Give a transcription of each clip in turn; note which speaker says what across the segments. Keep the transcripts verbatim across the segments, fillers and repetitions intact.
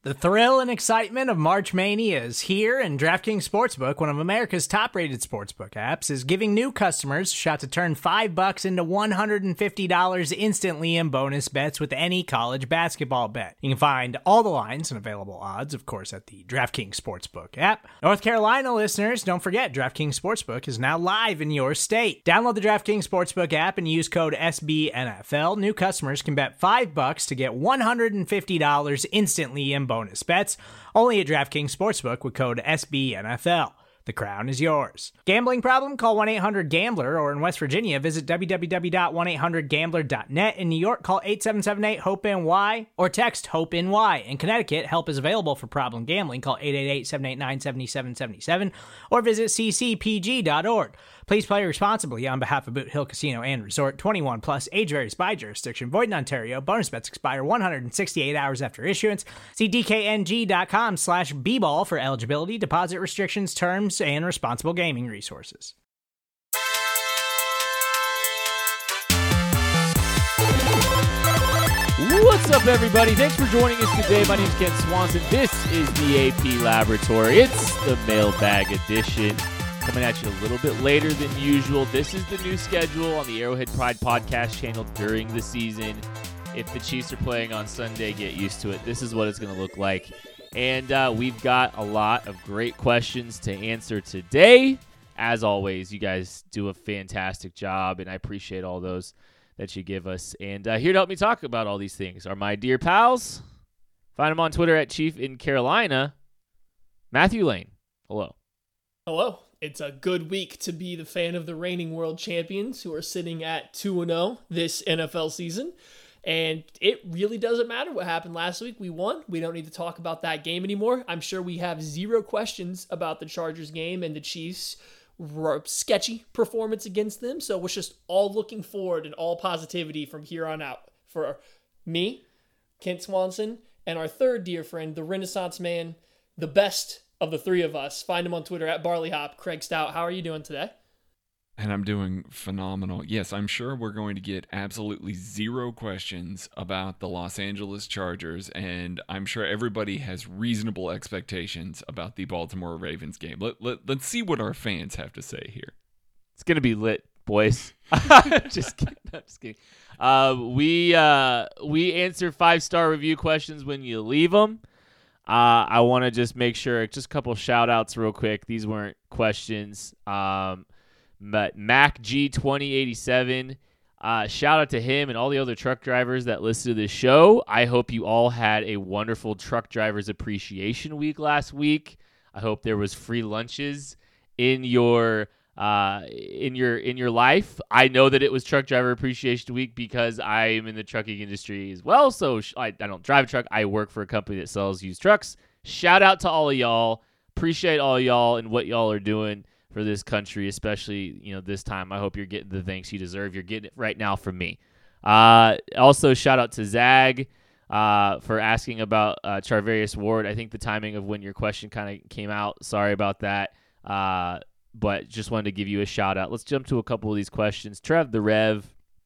Speaker 1: The thrill and excitement of March Mania is here, and DraftKings Sportsbook, one of America's top-rated sportsbook apps, is giving new customers a shot to turn five bucks into one hundred fifty dollars instantly in bonus bets with any college basketball bet. You can find all the lines and available odds, of course, at the DraftKings Sportsbook app. North Carolina listeners, don't forget, DraftKings Sportsbook is now live in your state. Download the DraftKings Sportsbook app and use code S B N F L. New customers can bet five bucks to get one hundred fifty dollars instantly in bonus bets, only at DraftKings Sportsbook with code S B N F L. The crown is yours. Gambling problem? Call one eight hundred gambler, or in West Virginia, visit w w w dot one eight hundred gambler dot net. In New York, call eight seven seven eight hope N Y or text HOPE-NY. In Connecticut, help is available for problem gambling. Call eight eight eight, seven eight nine, seven seven seven seven or visit c c p g dot org. Please play responsibly on behalf of Boot Hill Casino and Resort. twenty-one plus, age varies by jurisdiction. Void in Ontario. Bonus bets expire one hundred sixty-eight hours after issuance. See d k n g dot com slash b ball for eligibility, deposit restrictions, terms, and responsible gaming resources.
Speaker 2: What's up, everybody? Thanks for joining us today. My name is Ken Swanson. This is the A P Laboratory. It's the Mailbag Edition. Coming at you a little bit later than usual. This is the new schedule on the Arrowhead Pride podcast channel during the season. If the Chiefs are playing on Sunday, get used to it. This is what it's going to look like. And uh, we've got a lot of great questions to answer today. As always, you guys do a fantastic job, and I appreciate all those that you give us. And uh, here to help me talk about all these things are my dear pals. Find them on Twitter at Chief in Carolina. Matthew Lane. Hello.
Speaker 3: Hello. It's a good week to be the fan of the reigning world champions who are sitting at two and oh this N F L season. And it really doesn't matter what happened last week. We won. We don't need to talk about that game anymore. I'm sure we have zero questions about the Chargers game and the Chiefs' sketchy performance against them. So we're just all looking forward and all positivity from here on out. For me, Kent Swanson, and our third dear friend, the Renaissance man, the best of the three of us. Find him on Twitter at BarleyHop, Craig Stout. How are you doing today?
Speaker 4: And I'm doing phenomenal. Yes, I'm sure we're going to get absolutely zero questions about the Los Angeles Chargers, and I'm sure everybody has reasonable expectations about the Baltimore Ravens game. Let, let, let's see what our fans have to say here.
Speaker 2: It's going to be lit, boys. just kidding. No, just kidding. Uh, we, uh, we answer five-star review questions when you leave them. Uh, I want to just make sure, just a couple shout-outs real quick. These weren't questions. Um, but Mac G twenty eighty-seven, uh, shout out to him and all the other truck drivers that listen to this show. I hope you all had a wonderful Truck Drivers Appreciation Week last week. I hope there was free lunches in your uh, in your in your life. I know that it was Truck Driver Appreciation Week because I am in the trucking industry as well. So sh- I, I don't drive a truck. I work for a company that sells used trucks. Shout out to all of y'all. Appreciate all of y'all and what y'all are doing for this country, especially, you know, this time. I hope you're getting the thanks you deserve. You're getting it right now from me. Uh, also, shout out to Zag uh, for asking about uh, Charvarius Ward. I think the timing of when your question kind of came out, sorry about that. Uh, but just wanted to give you a shout out. Let's jump to a couple of these questions. Trev the Rev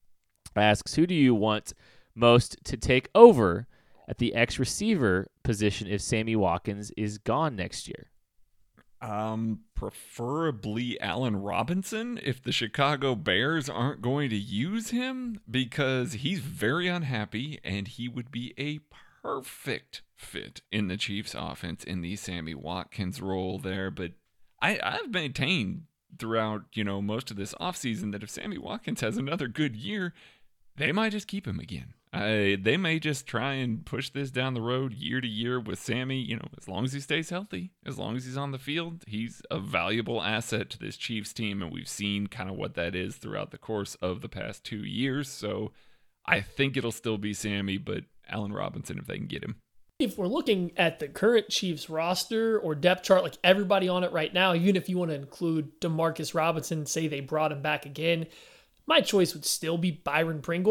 Speaker 2: asks, who do you want most to take over at the X receiver position if Sammy Watkins is gone next year?
Speaker 4: Um, preferably Allen Robinson if the Chicago Bears aren't going to use him, because he's very unhappy and he would be a perfect fit in the Chiefs offense in the Sammy Watkins role there. But I, I've maintained throughout, you know, most of this offseason that if Sammy Watkins has another good year, they might just keep him again. Uh, they may just try and push this down the road year to year with Sammy. You know, as long as he stays healthy, as long as he's on the field, he's a valuable asset to this Chiefs team, and we've seen kind of what that is throughout the course of the past two years. So I think it'll still be Sammy, but Allen Robinson if they can get him.
Speaker 3: If we're looking at the current Chiefs roster or depth chart, like everybody on it right now, even if you want to include Demarcus Robinson, say they brought him back again, my choice would still be Byron Pringle.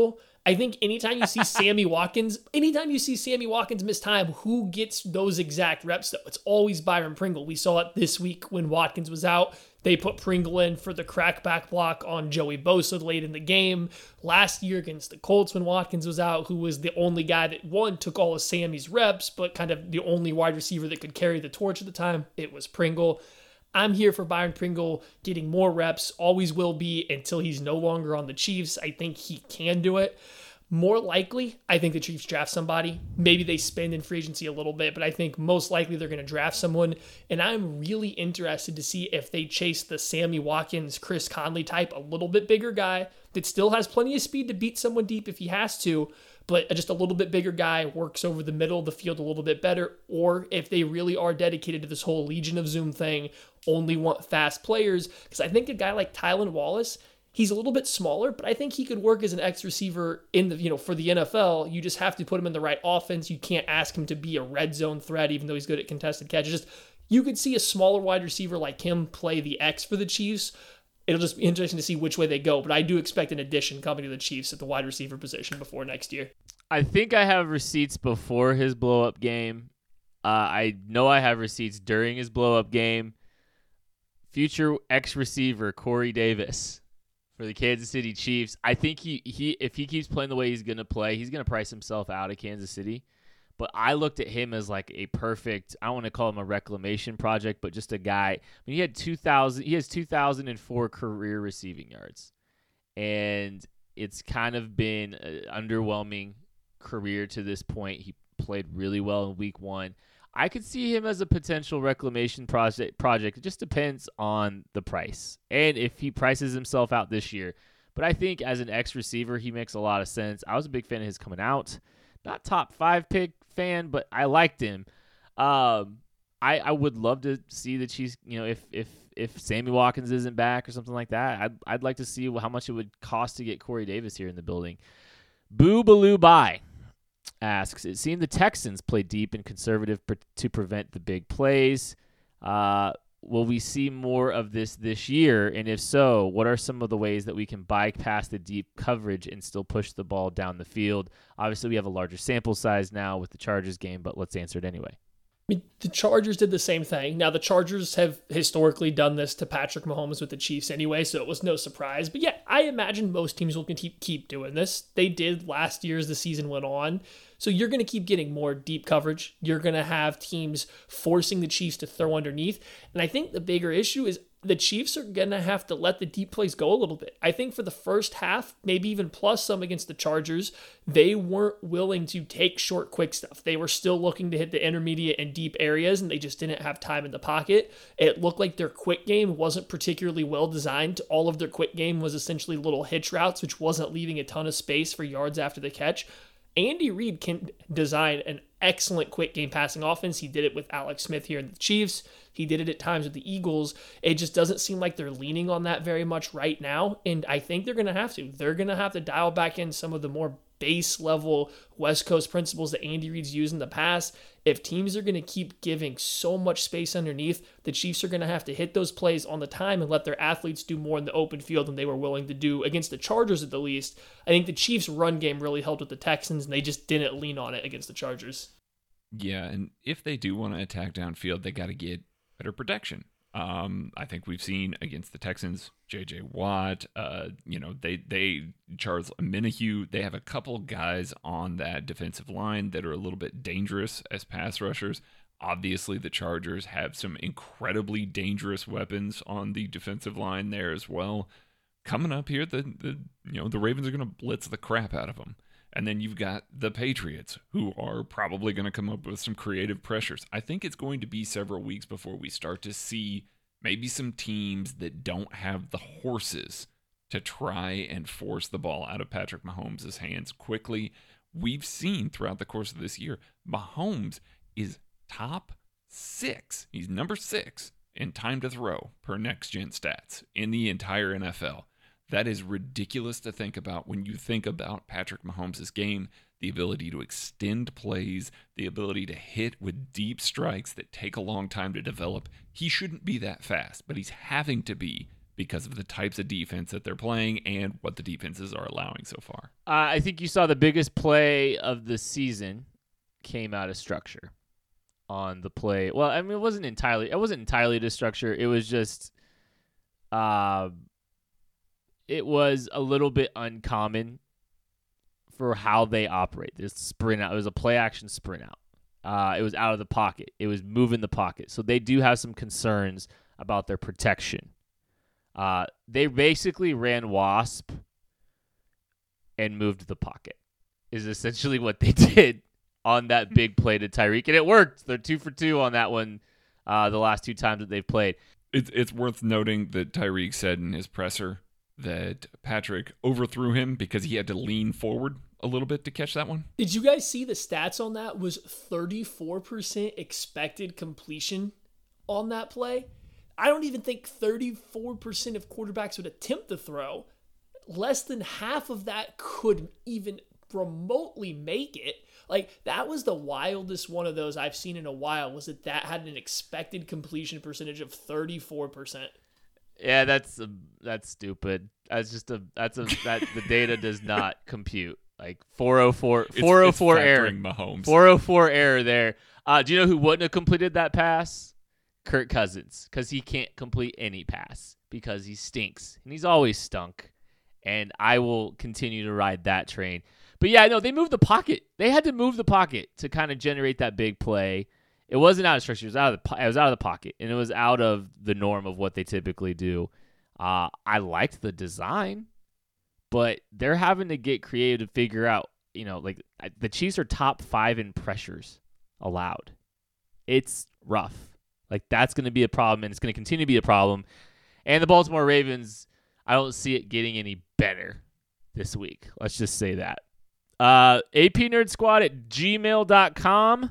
Speaker 3: I think anytime you see Sammy Watkins, anytime you see Sammy Watkins miss time, who gets those exact reps though? It's always Byron Pringle. We saw it this week when Watkins was out. They put Pringle in for the crackback block on Joey Bosa late in the game. Last year against the Colts when Watkins was out, who was the only guy that, one, took all of Sammy's reps, but kind of the only wide receiver that could carry the torch at the time, it was Pringle. I'm here for Byron Pringle getting more reps, always will be until he's no longer on the Chiefs. I think he can do it. More likely, I think the Chiefs draft somebody. Maybe they spend in free agency a little bit, but I think most likely they're going to draft someone. And I'm really interested to see if they chase the Sammy Watkins, Chris Conley type, a little bit bigger guy that still has plenty of speed to beat someone deep if he has to, but just a little bit bigger guy, works over the middle of the field a little bit better, or if they really are dedicated to this whole Legion of Zoom thing, only want fast players. Because I think a guy like Tylan Wallace, he's a little bit smaller, but I think he could work as an X receiver in the, you know, for the N F L. You just have to put him in the right offense. You can't ask him to be a red zone threat, even though he's good at contested catches. Just, you could see a smaller wide receiver like him play the X for the Chiefs. It'll just be interesting to see which way they go, but I do expect an addition coming to the Chiefs at the wide receiver position before next year.
Speaker 2: I think I have receipts before his blow-up game. Uh, I know I have receipts during his blow-up game. Future X-receiver Corey Davis for the Kansas City Chiefs. I think he, he if he keeps playing the way he's going to play, he's going to price himself out of Kansas City. But I looked at him as like a perfect, I don't want to call him a reclamation project, but just a guy. I mean, he had two thousand, he has two thousand four career receiving yards. And it's kind of been an underwhelming career to this point. He played really well in week one. I could see him as a potential reclamation project. Project. It just depends on the price and if he prices himself out this year. But I think as an X receiver, he makes a lot of sense. I was a big fan of his coming out. Not top five pick fan, but I liked him. Um, I I would love to see the Chiefs. You know, if if if Sammy Watkins isn't back or something like that, I'd I'd like to see how much it would cost to get Corey Davis here in the building. Boo Baloo Bye asks, it seemed the Texans played deep and conservative pre- to prevent the big plays. Uh, will we see more of this this year? And if so, what are some of the ways that we can bypass the deep coverage and still push the ball down the field? Obviously, we have a larger sample size now with the Chargers game, but let's answer it anyway.
Speaker 3: I mean, the Chargers did the same thing. Now, the Chargers have historically done this to Patrick Mahomes with the Chiefs anyway, so it was no surprise. But yeah, I imagine most teams will keep keep doing this. They did last year as the season went on. So you're going to keep getting more deep coverage. You're going to have teams forcing the Chiefs to throw underneath. And I think the bigger issue is the Chiefs are going to have to let the deep plays go a little bit. I think for the first half, maybe even plus some against the Chargers, they weren't willing to take short, quick stuff. They were still looking to hit the intermediate and deep areas, and they just didn't have time in the pocket. It looked like their quick game wasn't particularly well designed. All of their quick game was essentially little hitch routes, which wasn't leaving a ton of space for yards after the catch. Andy Reid can design an excellent quick game passing offense. He did it with Alex Smith here in the Chiefs. He did it at times with the Eagles. It just doesn't seem like they're leaning on that very much right now, and I think they're going to have to. They're going to have to dial back in some of the more base level West Coast principles that Andy Reid's used in the past. If teams are going to keep giving so much space underneath, the Chiefs are going to have to hit those plays on the time and let their athletes do more in the open field than they were willing to do against the Chargers at the least. I think the Chiefs' run game really helped with the Texans, and they just didn't lean on it against the Chargers.
Speaker 4: Yeah, and if they do want to attack downfield, they got to get better protection. Um, I think we've seen against the Texans, J J Watt, uh, you know, they, they, Charles Omenihu, they have a couple guys on that defensive line that are a little bit dangerous as pass rushers. Obviously, the Chargers have some incredibly dangerous weapons on the defensive line there as well. Coming up here, the, the you know, the Ravens are going to blitz the crap out of them. And then you've got the Patriots, who are probably going to come up with some creative pressures. I think it's going to be several weeks before we start to see maybe some teams that don't have the horses to try and force the ball out of Patrick Mahomes' hands quickly. We've seen throughout the course of this year, Mahomes is top six. He's number six in time to throw per next-gen stats in the entire N F L. That is ridiculous to think about when you think about Patrick Mahomes' game, the ability to extend plays, the ability to hit with deep strikes that take a long time to develop. He shouldn't be that fast, but he's having to be because of the types of defense that they're playing and what the defenses are allowing so far.
Speaker 2: Uh, I think you saw the biggest play of the season came out of structure on the play. Well, I mean, it wasn't entirely, it wasn't entirely to structure. It was just, uh, it was a little bit uncommon for how they operate. This sprint out, it was a play action sprint out. Uh, it was out of the pocket. It was moving the pocket. So they do have some concerns about their protection. Uh, they basically ran wasp and moved the pocket is essentially what they did on that big play to Tyreek, and it worked. They're two for two on that one uh, the last two times that they've played.
Speaker 4: It's, it's worth noting that Tyreek said in his presser that Patrick overthrew him because he had to lean forward a little bit to catch that one.
Speaker 3: Did you guys see the stats on that? Was thirty-four percent expected completion on that play? I don't even think thirty-four percent of quarterbacks would attempt the throw. Less than half of that could even remotely make it. Like, that was the wildest one of those I've seen in a while, was that that had an expected completion percentage of thirty-four percent.
Speaker 2: Yeah, that's a, that's stupid. That's just a that's a that the data does not compute. Like four oh four, four oh four
Speaker 4: it's, it's
Speaker 2: error,
Speaker 4: Mahomes.
Speaker 2: four oh four error there. Uh, do you know who wouldn't have completed that pass? Kirk Cousins, because he can't complete any pass because he stinks and he's always stunk. And I will continue to ride that train. But yeah, no, they moved the pocket. They had to move the pocket to kind of generate that big play. It wasn't out of structure. It was out of the, it was out of the pocket, and it was out of the norm of what they typically do. Uh, I liked the design, but they're having to get creative to figure out, you know, like the Chiefs are top five in pressures allowed. It's rough. Like, that's going to be a problem, and it's going to continue to be a problem. And the Baltimore Ravens, I don't see it getting any better this week. Let's just say that. Uh, A P Nerd Squad at gmail dot com.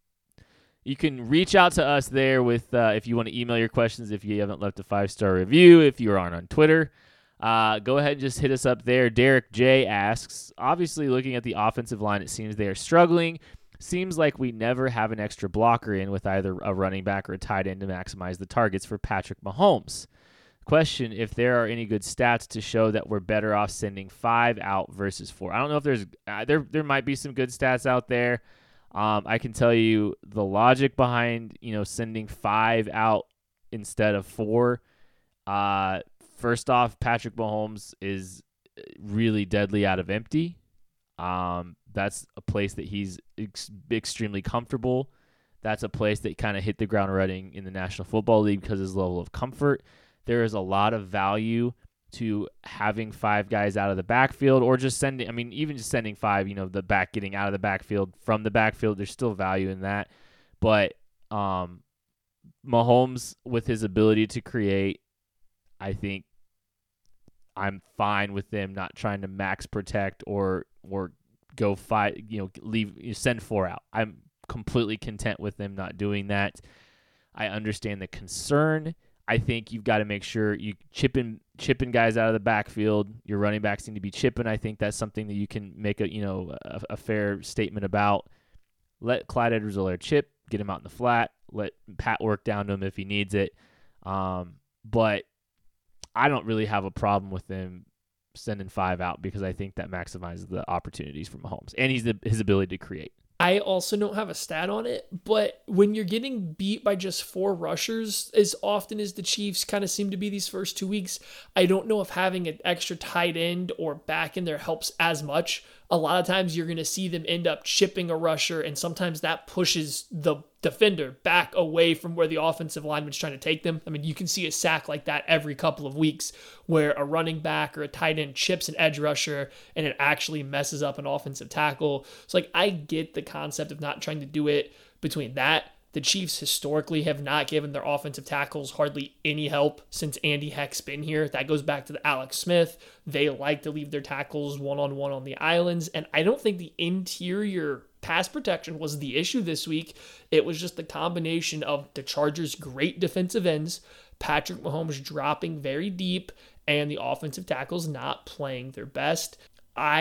Speaker 2: You can reach out to us there with uh, if you want to email your questions, if you haven't left a five-star review, if you aren't on Twitter. Uh, go ahead and just hit us up there. Derek J asks, obviously looking at the offensive line, it seems they are struggling. Seems like we never have an extra blocker in with either a running back or a tight end to maximize the targets for Patrick Mahomes. Question, if there are any good stats to show that we're better off sending five out versus four. I don't know if there's uh, there there might be some good stats out there. Um, I can tell you the logic behind, you know, sending five out instead of four. Uh, first off, Patrick Mahomes is really deadly out of empty. Um, that's a place that he's ex- extremely comfortable. That's a place that kind of hit the ground running in the National Football League because of his level of comfort. There is a lot of value to having five guys out of the backfield, or just sending, I mean, even just sending five, you know, the back getting out of the backfield from the backfield, there's still value in that. But um, Mahomes, with his ability to create, I think I'm fine with them not trying to max protect or or go five, you know, leave, you send four out. I'm completely content with them not doing that. I understand the concern. I think you've got to make sure you chipping chipping guys out of the backfield. Your running backs need to be chipping. I think that's something that you can make a you know a, a fair statement about. Let Clyde Edwards-Helaire chip, get him out in the flat. Let Pat work down to him if he needs it. Um, but I don't really have a problem with them sending five out because I think that maximizes the opportunities for Mahomes and he's the, his ability to create.
Speaker 3: I also don't have a stat on it, but when you're getting beat by just four rushers, as often as the Chiefs kind of seem to be these first two weeks, I don't know if having an extra tight end or back in there helps as much. A lot of times you're going to see them end up chipping a rusher, and sometimes that pushes the defender back away from where the offensive lineman's trying to take them. I mean, you can see a sack like that every couple of weeks where a running back or a tight end chips an edge rusher and it actually messes up an offensive tackle. So, like, I get the concept of not trying to do it between that. The Chiefs historically have not given their offensive tackles hardly any help since Andy Heck's been here. That goes back to the Alex Smith. They like to leave their tackles one-on-one on the islands, and I don't think the interior pass protection was the issue this week. It was just the combination of the Chargers' great defensive ends, Patrick Mahomes dropping very deep, and the offensive tackles not playing their best. I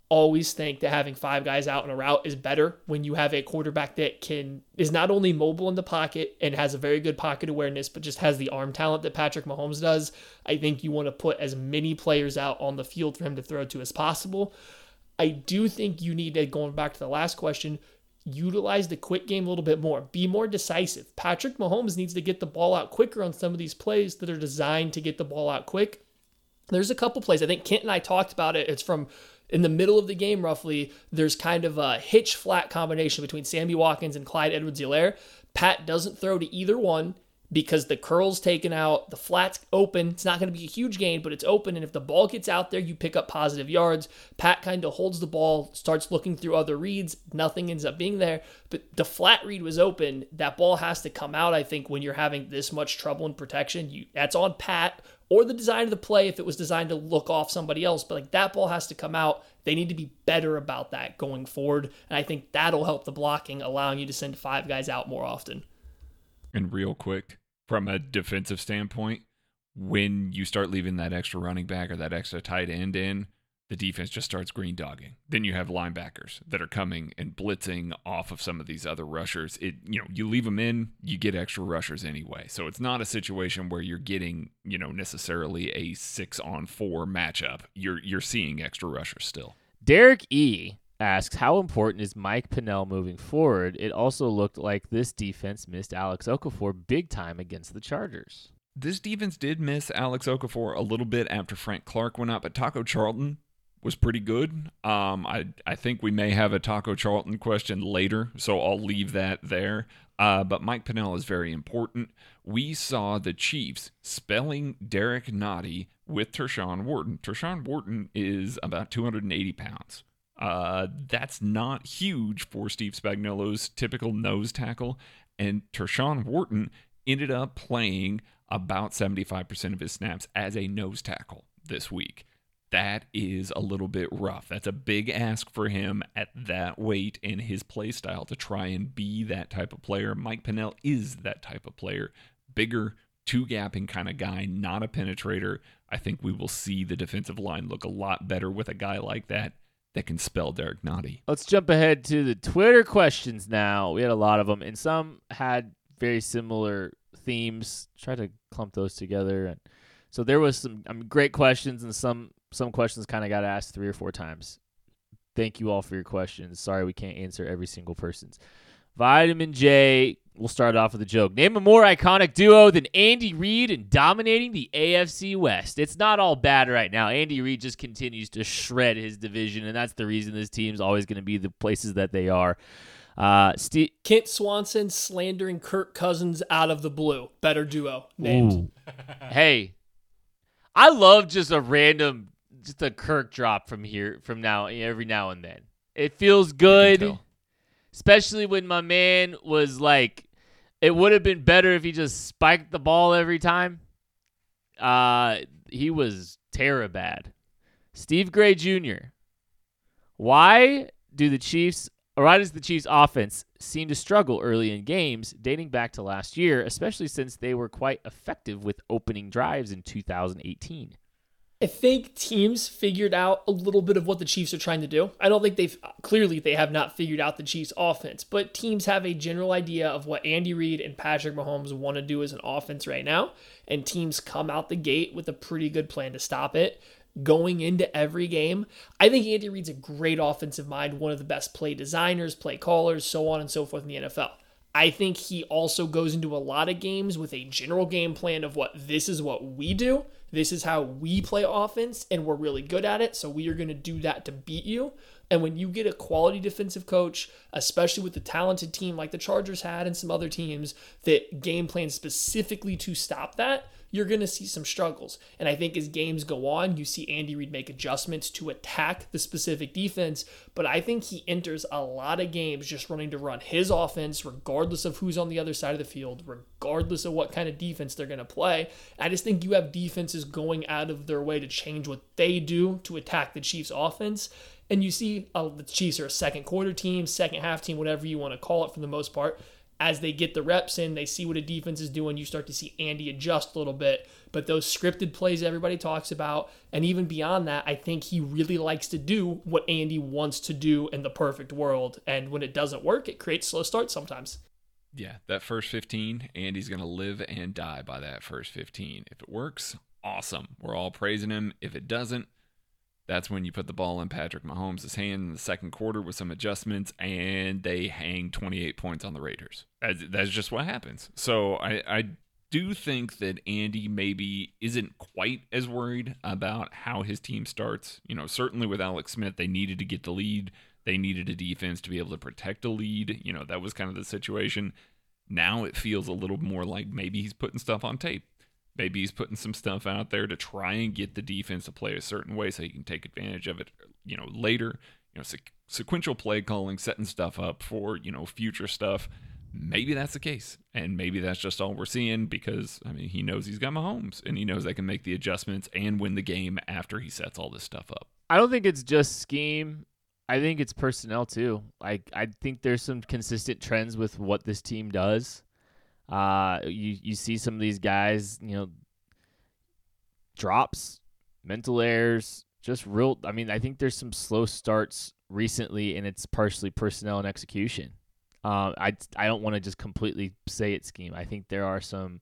Speaker 3: always think that having five guys out in a route is better when you have a quarterback that can is not only mobile in the pocket and has a very good pocket awareness, but just has the arm talent that Patrick Mahomes does. I think you want to put as many players out on the field for him to throw to as possible. I do think you need to, going back to the last question, utilize the quick game a little bit more. Be more decisive. Patrick Mahomes needs to get the ball out quicker on some of these plays that are designed to get the ball out quick. There's a couple plays. I think Kent and I talked about it. It's from in the middle of the game, roughly. There's kind of a hitch flat combination between Sammy Watkins and Clyde Edwards-Helaire. Pat doesn't throw to either one because the curl's taken out, the flat's open. It's not going to be a huge gain, but it's open. And if the ball gets out there, you pick up positive yards. Pat kind of holds the ball, starts looking through other reads. Nothing ends up being there. But the flat read was open. That ball has to come out, I think, when you're having this much trouble in protection. You, that's on Pat or the design of the play if it was designed to look off somebody else. But like that ball has to come out. They need to be better about that going forward. And I think that'll help the blocking, allowing you to send five guys out more often.
Speaker 4: And real quick, from a defensive standpoint, when you start leaving that extra running back or that extra tight end in, the defense just starts green dogging. Then you have linebackers that are coming and blitzing off of some of these other rushers. It, you know, you leave them in, you get extra rushers anyway. So it's not a situation where you're getting, you know, necessarily a six on four matchup. You're you're seeing extra rushers still.
Speaker 2: Derek E asks, how important is Mike Pennel moving forward? It also looked like this defense missed Alex Okafor big time against the Chargers.
Speaker 4: This defense did miss Alex Okafor a little bit after Frank Clark went out, but Taco Charlton was pretty good. Um, I I think we may have a Taco Charlton question later, so I'll leave that there. Uh, but Mike Pennel is very important. We saw the Chiefs spelling Derek Nottie with Tershawn Wharton. Tershawn Wharton is about two hundred eighty pounds. Uh, that's not huge for Steve Spagnuolo's typical nose tackle. And Tershawn Wharton ended up playing about seventy-five percent of his snaps as a nose tackle this week. That is a little bit rough. That's a big ask for him at that weight and his play style to try and be that type of player. Mike Pennel is that type of player. Bigger, two-gapping kind of guy, not a penetrator. I think we will see the defensive line look a lot better with a guy like that that can spell Derek Nottie.
Speaker 2: Let's jump ahead to the Twitter questions now. We had a lot of them, and some had very similar themes. Try to clump those together. And so there was some I mean, great questions, and some some questions kind of got asked three or four times. Thank you all for your questions. Sorry we can't answer every single person's. Vitamin J, we'll start off with a joke. Name a more iconic duo than Andy Reid in dominating the A F C West. It's not all bad right now. Andy Reid just continues to shred his division, and that's the reason this team's always going to be the places that they are. Uh, Steve
Speaker 3: Kent Swanson slandering Kirk Cousins out of the blue. Better duo named.
Speaker 2: Hey, I love just a random, just a Kirk drop from here, from now, every now and then. It feels good. Especially when my man was like, it would have been better if he just spiked the ball every time. Uh, he was terror-bad. Steve Gray Junior Why do the Chiefs, or why does the Chiefs offense seem to struggle early in games dating back to last year, especially since they were quite effective with opening drives in two thousand eighteen?
Speaker 3: I think teams figured out a little bit of what the Chiefs are trying to do. I don't think they've, clearly they have not figured out the Chiefs offense, but teams have a general idea of what Andy Reid and Patrick Mahomes want to do as an offense right now, and teams come out the gate with a pretty good plan to stop it. Going into every game, I think Andy Reid's a great offensive mind, one of the best play designers, play callers, so on and so forth in the N F L. I think he also goes into a lot of games with a general game plan of what this is what we do. This is how we play offense, and we're really good at it, so we are going to do that to beat you. And when you get a quality defensive coach, especially with the talented team like the Chargers had and some other teams that game plan specifically to stop that, you're going to see some struggles. And I think as games go on, you see Andy Reid make adjustments to attack the specific defense. But I think he enters a lot of games just running to run his offense, regardless of who's on the other side of the field, regardless of what kind of defense they're going to play. I just think you have defenses going out of their way to change what they do to attack the Chiefs' offense. And you see uh, the Chiefs are a second quarter team, second half team, whatever you want to call it for the most part. as they get the reps in, they see what a defense is doing, you start to see Andy adjust a little bit. But those scripted plays everybody talks about, and even beyond that, I think he really likes to do what Andy wants to do in the perfect world. And when it doesn't work, it creates slow starts sometimes.
Speaker 4: Yeah, that first fifteen, Andy's going to live and die by that first fifteen. If it works, awesome. We're all praising him. If it doesn't, that's when you put the ball in Patrick Mahomes' hand in the second quarter with some adjustments, and they hang twenty-eight points on the Raiders. That's, that's just what happens. So I, I do think that Andy maybe isn't quite as worried about how his team starts. You know, certainly with Alex Smith, they needed to get the lead. They needed a defense to be able to protect a lead. You know, that was kind of the situation. Now it feels a little more like maybe he's putting stuff on tape. Maybe he's putting some stuff out there to try and get the defense to play a certain way so he can take advantage of it, you know, later. You know, sequ- sequential play calling, setting stuff up for, you know, future stuff. Maybe that's the case. And maybe that's just all we're seeing because, I mean, he knows he's got Mahomes and he knows they can make the adjustments and win the game after he sets all this stuff up.
Speaker 2: I don't think it's just scheme. I think it's personnel too. Like, I think there's some consistent trends with what this team does. Uh, you, you see some of these guys, you know, drops, mental errors, just real. I mean, I think there's some slow starts recently, and it's partially personnel and execution. Uh, I, I don't want to just completely say it's scheme. I think there are some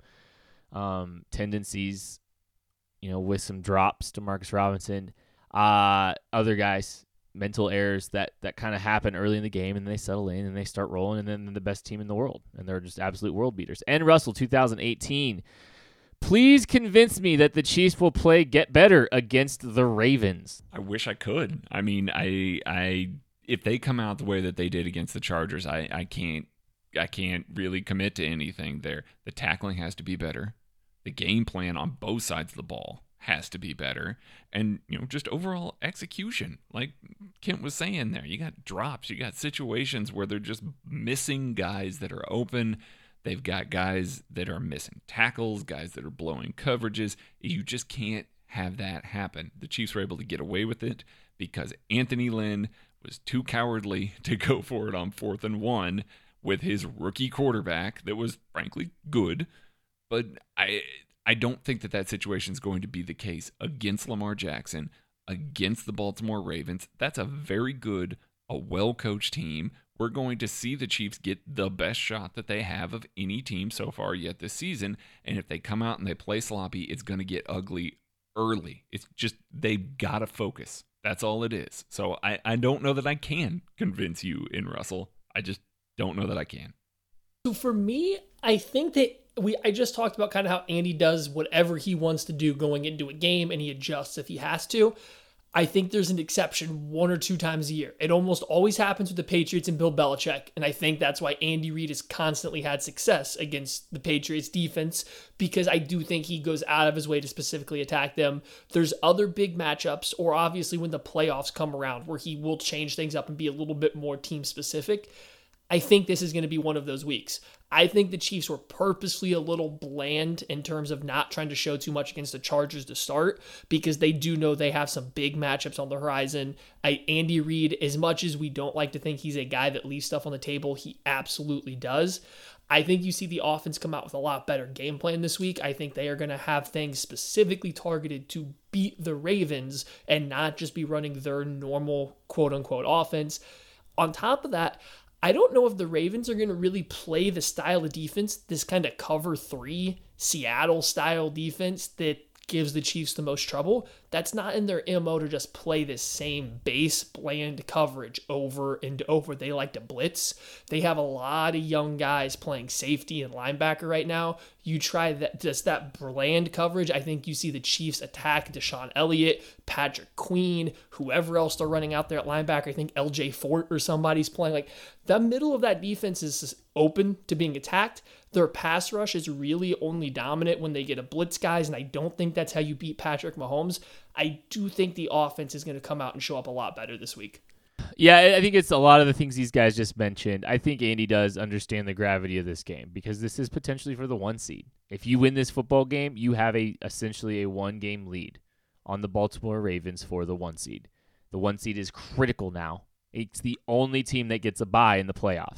Speaker 2: um, tendencies, you know, with some drops to Marcus Robinson, uh, other guys, mental errors that, that kind of happen early in the game, and they settle in and they start rolling, and then they're the best team in the world, and they're just absolute world beaters. And Russell, two thousand eighteen, please convince me that the Chiefs will play get better against the Ravens.
Speaker 4: I wish I could. I mean, I I if they come out the way that they did against the Chargers, I, I can't I can't really commit to anything there. The tackling has to be better. The game plan on both sides of the ball has to be better. And, you know, just overall execution. Like Kent was saying there, you got drops, you got situations where they're just missing guys that are open. They've got guys that are missing tackles, guys that are blowing coverages. You just can't have that happen. The Chiefs were able to get away with it because Anthony Lynn was too cowardly to go for it on fourth and one with his rookie quarterback that was frankly good. But I I don't think that that situation is going to be the case against Lamar Jackson, against the Baltimore Ravens. That's a very good, a well-coached team. We're going to see the Chiefs get the best shot that they have of any team so far yet this season. And if they come out and they play sloppy, it's going to get ugly early. It's just, they've got to focus. That's all it is. So I, I don't know that I can convince you in Russell. I just don't know that I can.
Speaker 3: So for me, I think that we I just talked about kind of how Andy does whatever he wants to do going into a game, and he adjusts if he has to. I think there's an exception one or two times a year. It almost always happens with the Patriots and Bill Belichick, and I think that's why Andy Reid has constantly had success against the Patriots defense, because I do think he goes out of his way to specifically attack them. There's other big matchups, or obviously when the playoffs come around, where he will change things up and be a little bit more team specific. I think this is going to be one of those weeks. I think the Chiefs were purposely a little bland in terms of not trying to show too much against the Chargers to start, because they do know they have some big matchups on the horizon. I, Andy Reid, as much as we don't like to think he's a guy that leaves stuff on the table, he absolutely does. I think you see the offense come out with a lot better game plan this week. I think they are going to have things specifically targeted to beat the Ravens and not just be running their normal quote-unquote offense. On top of that, I don't know if the Ravens are going to really play the style of defense, this kind of cover three Seattle style defense that gives the Chiefs the most trouble. That's not in their M O to just play this same base bland coverage over and over. They like to blitz. They have a lot of young guys playing safety and linebacker right now. You try that, just that bland coverage, I think you see the Chiefs attack Deshaun Elliott, Patrick Queen, whoever else they're running out there at linebacker. I think L J Fort or somebody's playing. Like, the middle of that defense is open to being attacked. Their pass rush is really only dominant when they get a blitz guys, and I don't think that's how you beat Patrick Mahomes. I do think the offense is going to come out and show up a lot better this week.
Speaker 2: Yeah, I think it's a lot of the things these guys just mentioned. I think Andy does understand the gravity of this game, because this is potentially for the one seed. If you win this football game, you have a essentially a one-game lead on the Baltimore Ravens for the one seed. The one seed is critical now. It's the only team that gets a bye in the playoffs.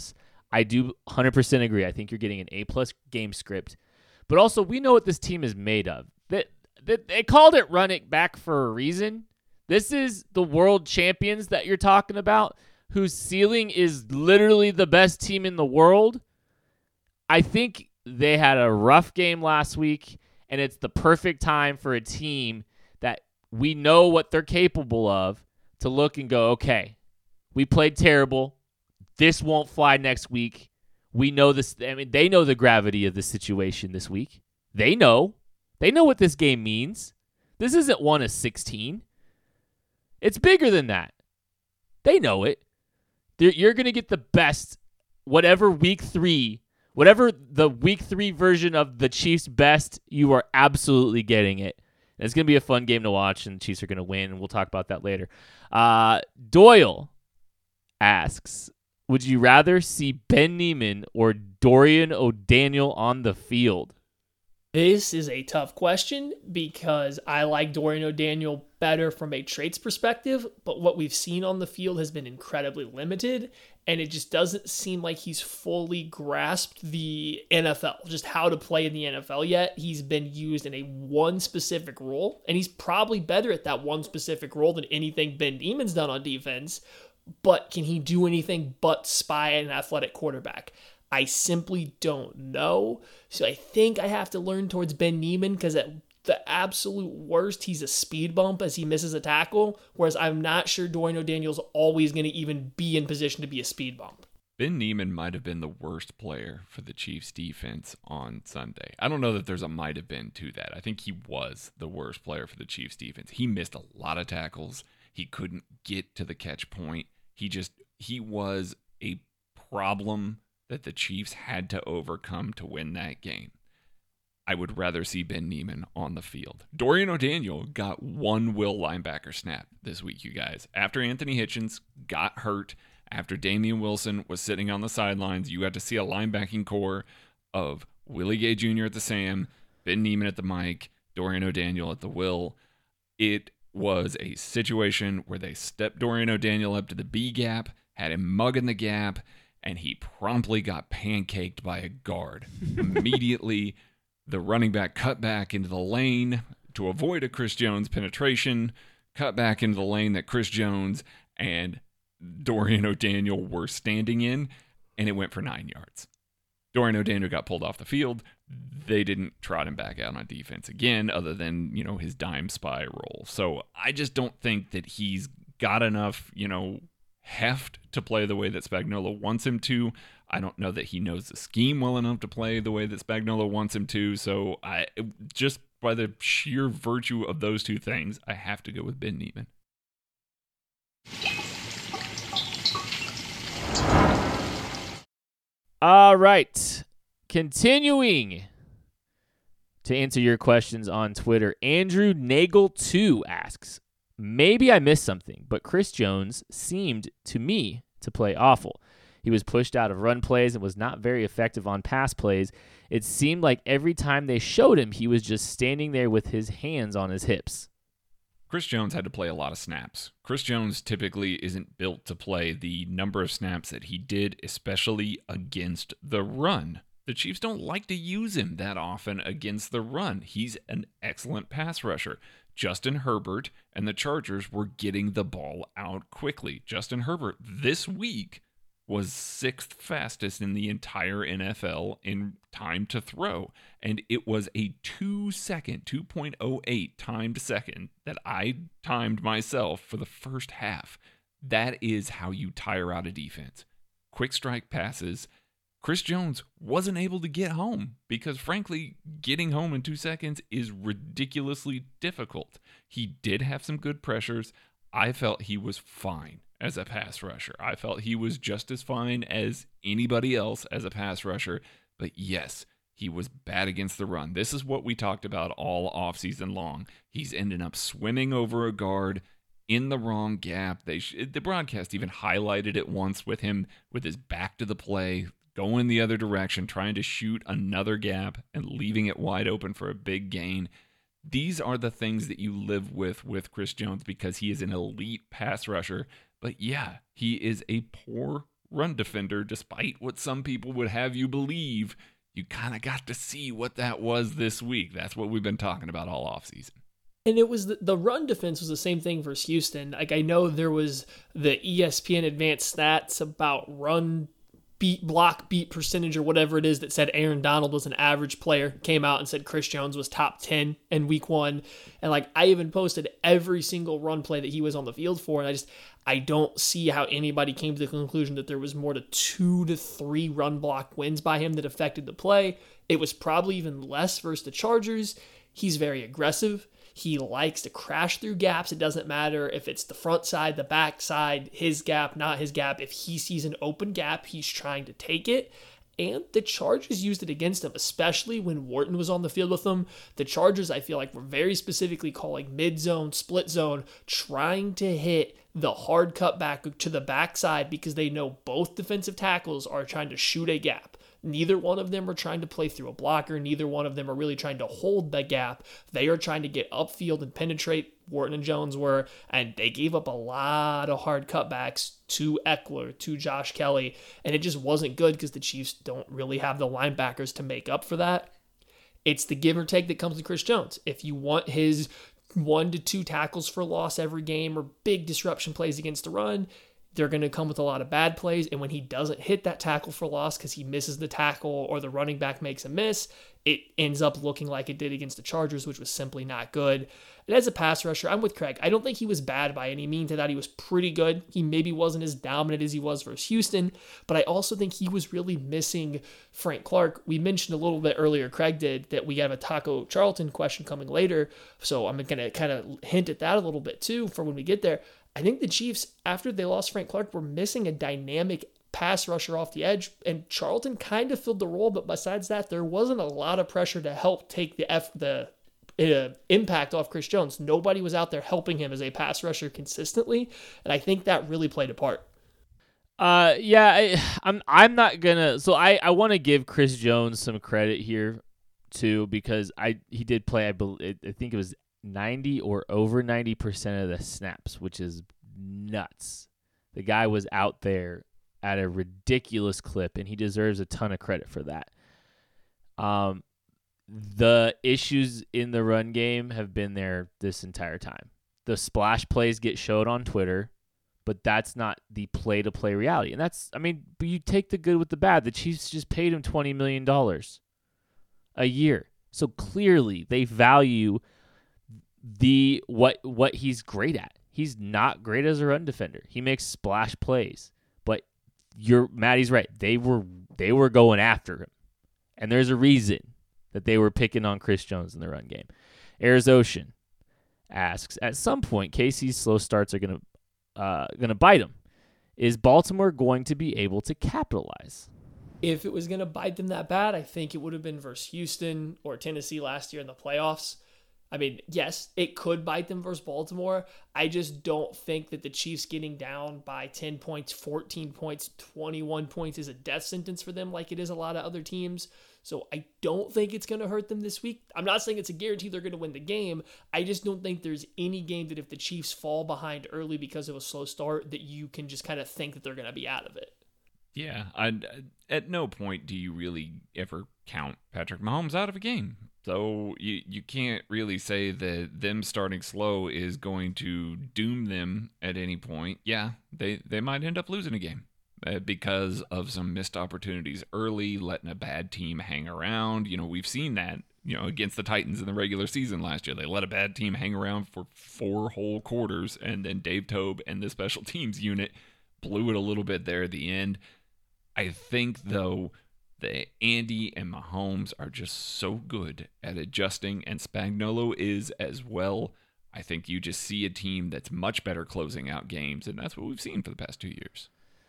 Speaker 2: I do one hundred percent agree. I think you're getting an A-plus game script. But also, we know what this team is made of. That, that They called it run it back for a reason. This is the world champions that you're talking about, whose ceiling is literally the best team in the world. I think they had a rough game last week, and it's the perfect time for a team that we know what they're capable of to look and go, okay, we played terrible. This won't fly next week. We know this. I mean, they know the gravity of the situation this week. They know. They know what this game means. This isn't one of sixteen. It's bigger than that. They know it. They're, you're going to get the best, whatever week three, whatever the week three version of the Chiefs' best, you are absolutely getting it. And it's going to be a fun game to watch, and the Chiefs are going to win, and we'll talk about that later. Uh, Doyle asks, would you rather see Ben Niemann or Dorian O'Daniel on the field?
Speaker 3: This is a tough question because I like Dorian O'Daniel better from a traits perspective, but what we've seen on the field has been incredibly limited, and it just doesn't seem like he's fully grasped the N F L, just how to play in the N F L yet. He's been used in a one specific role, and he's probably better at that one specific role than anything Ben Niemann's done on defense, but can he do anything but spy an athletic quarterback? I simply don't know. So I think I have to learn towards Ben Niemann because at the absolute worst, he's a speed bump as he misses a tackle, whereas I'm not sure Dorian O'Daniel's always going to even be in position to be a speed bump.
Speaker 4: Ben Niemann might have been the worst player for the Chiefs defense on Sunday. I don't know that there's a might have been to that. I think he was the worst player for the Chiefs defense. He missed a lot of tackles. He couldn't get to the catch point. He just, he was a problem that the Chiefs had to overcome to win that game. I would rather see Ben Niemann on the field. Dorian O'Daniel got one will linebacker snap this week, you guys. After Anthony Hitchens got hurt, after Damian Wilson was sitting on the sidelines, you got to see a linebacking core of Willie Gay Junior at the Sam, Ben Niemann at the Mike, Dorian O'Daniel at the will. It was a situation where they stepped Dorian O'Daniel up to the B gap, had him mugging the gap, and he promptly got pancaked by a guard. Immediately, the running back cut back into the lane to avoid a Chris Jones penetration, cut back into the lane that Chris Jones and Dorian O'Daniel were standing in, and it went for nine yards. Dorian O'Daniel got pulled off the field. They didn't trot him back out on defense again, other than, you know, his dime spy role. So I just don't think that he's got enough, you know, heft to play the way that Spagnuolo wants him to. I don't know that he knows the scheme well enough to play the way that Spagnuolo wants him to. So I just by the sheer virtue of those two things, I have to go with Ben Niemann.
Speaker 2: All right. Continuing to answer your questions on Twitter, Andrew Nagel two asks, maybe I missed something, but Chris Jones seemed to me to play awful. He was pushed out of run plays and was not very effective on pass plays. It seemed like every time they showed him, he was just standing there with his hands on his hips.
Speaker 4: Chris Jones had to play a lot of snaps. Chris Jones typically isn't built to play the number of snaps that he did, especially against the run. The Chiefs don't like to use him that often against the run. He's an excellent pass rusher. Justin Herbert and the Chargers were getting the ball out quickly. Justin Herbert this week was sixth fastest in the entire N F L in time to throw. And it was a two-second, two point oh eight timed second that I timed myself for the first half. That is how you tire out a defense. Quick strike passes. Chris Jones wasn't able to get home because, frankly, getting home in two seconds is ridiculously difficult. He did have some good pressures. I felt he was fine as a pass rusher. I felt he was just as fine as anybody else as a pass rusher. But yes, he was bad against the run. This is what we talked about all offseason long. He's ended up swimming over a guard in the wrong gap. They sh- the broadcast even highlighted it once with him with his back to the play, going the other direction, trying to shoot another gap and leaving it wide open for a big gain. These are the things that you live with with Chris Jones because he is an elite pass rusher. But yeah, he is a poor run defender, despite what some people would have you believe. You kind of got to see what that was this week. That's what we've been talking about all offseason.
Speaker 3: And it was the, the run defense was the same thing versus Houston. Like, I know there was the E S P N advanced stats about run beat, block beat percentage or whatever it is that said Aaron Donald was an average player, came out and said Chris Jones was top ten in week one. And like, I even posted every single run play that he was on the field for. And I just, I don't see how anybody came to the conclusion that there was more to two to three run block wins by him that affected the play. It was probably even less versus the Chargers. He's very aggressive. He likes to crash through gaps. It doesn't matter if it's the front side, the back side, his gap, not his gap. If he sees an open gap, he's trying to take it. And the Chargers used it against him, especially when Wharton was on the field with them. The Chargers, I feel like, were very specifically calling mid-zone, split zone, trying to hit the hard cutback to the backside because they know both defensive tackles are trying to shoot a gap. Neither one of them are trying to play through a blocker. Neither one of them are really trying to hold the gap. They are trying to get upfield and penetrate. Wharton and Jones were, and they gave up a lot of hard cutbacks to Eckler, to Josh Kelly, and it just wasn't good because the Chiefs don't really have the linebackers to make up for that. It's the give or take that comes to Chris Jones. If you want his one to two tackles for loss every game or big disruption plays against the run, they're going to come with a lot of bad plays. And when he doesn't hit that tackle for loss because he misses the tackle or the running back makes a miss, it ends up looking like it did against the Chargers, which was simply not good. And as a pass rusher, I'm with Craig. I don't think he was bad by any means. I thought he was pretty good. He maybe wasn't as dominant as he was versus Houston, but I also think he was really missing Frank Clark. We mentioned a little bit earlier, Craig did, that we have a Taco Charlton question coming later. So I'm going to kind of hint at that a little bit too for when we get there. I think the Chiefs, after they lost Frank Clark, were missing a dynamic pass rusher off the edge, and Charlton kind of filled the role, but besides that, there wasn't a lot of pressure to help take the F, the uh, impact off Chris Jones. Nobody was out there helping him as a pass rusher consistently, and I think that really played a part.
Speaker 2: Uh, yeah, I, I'm I'm not gonna. So I, I want to give Chris Jones some credit here too, because I he did play. I believe I think it was ninety or over ninety percent of the snaps, which is nuts. The guy was out there at a ridiculous clip, and he deserves a ton of credit for that. Um, the issues in the run game have been there this entire time. The splash plays get showed on Twitter, but that's not the play-to-play reality. And that's, I mean, but you take the good with the bad. The Chiefs just paid him twenty million dollars a year. So clearly they value the what what he's great at. He's not great as a run defender. He makes splash plays. But you're Maddie's right. They were they were going after him. And there's a reason that they were picking on Chris Jones in the run game. Arizocian asks, at some point K C's slow starts are gonna uh, gonna bite him. Is Baltimore going to be able to capitalize?
Speaker 3: If it was going to bite them that bad, I think it would have been versus Houston or Tennessee last year in the playoffs. I mean, yes, it could bite them versus Baltimore. I just don't think that the Chiefs getting down by ten points, fourteen points, twenty-one points is a death sentence for them like it is a lot of other teams. So I don't think it's going to hurt them this week. I'm not saying it's a guarantee they're going to win the game. I just don't think there's any game that if the Chiefs fall behind early because of a slow start that you can just kind of think that they're going to be out of it.
Speaker 4: Yeah, I, at no point do you really ever count Patrick Mahomes out of a game. So you you can't really say that them starting slow is going to doom them at any point. Yeah, they, they might end up losing a game uh, because of some missed opportunities early, letting a bad team hang around. You know, we've seen that, you know, against the Titans in the regular season last year. They let a bad team hang around for four whole quarters, and then Dave Toub and the special teams unit blew it a little bit there at the end. I think, though, that Andy and Mahomes are just so good at adjusting, and Spagnuolo is as well. I think you just see a team that's much better closing out games, and that's what we've seen for the past two years.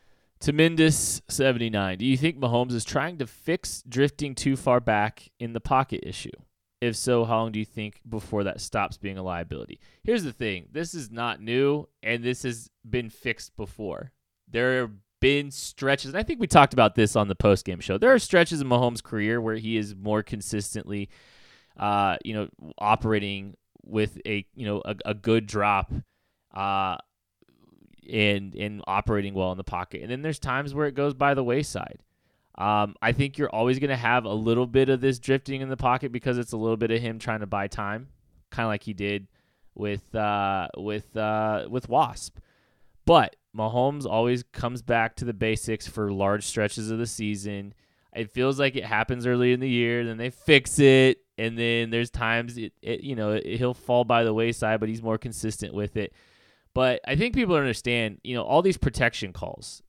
Speaker 2: Tremendous seventy-nine. Do you think Mahomes is trying to fix drifting too far back in the pocket issue? If so, how long do you think before that stops being a liability? Here's the thing. This is not new, and this has been fixed before. There are been stretches, and I think we talked about this on the post-game show. There are stretches in Mahomes' career where he is more consistently, uh, you know, operating with a, you know, a, a good drop. Uh, and and operating well in the pocket. And then there's times where it goes by the wayside. Um, I think you're always going to have a little bit of this drifting in the pocket because it's a little bit of him trying to buy time, kind of like he did with uh, with uh, with Wasp. But Mahomes always comes back to the basics for large stretches of the season. It feels like it happens early in the year, then they fix it, and then there's times it, it you know it, he'll fall by the wayside, but he's more consistent with it. But I think people understand, you know, all these protection calls,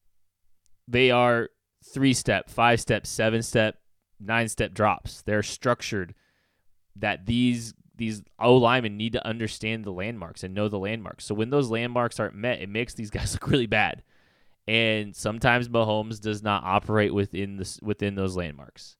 Speaker 2: they are three-step, five-step, seven-step, nine-step drops. They're structured that these these O-linemen need to understand the landmarks and know the landmarks. So when those landmarks aren't met, it makes these guys look really bad. And sometimes Mahomes does not operate within this within those landmarks.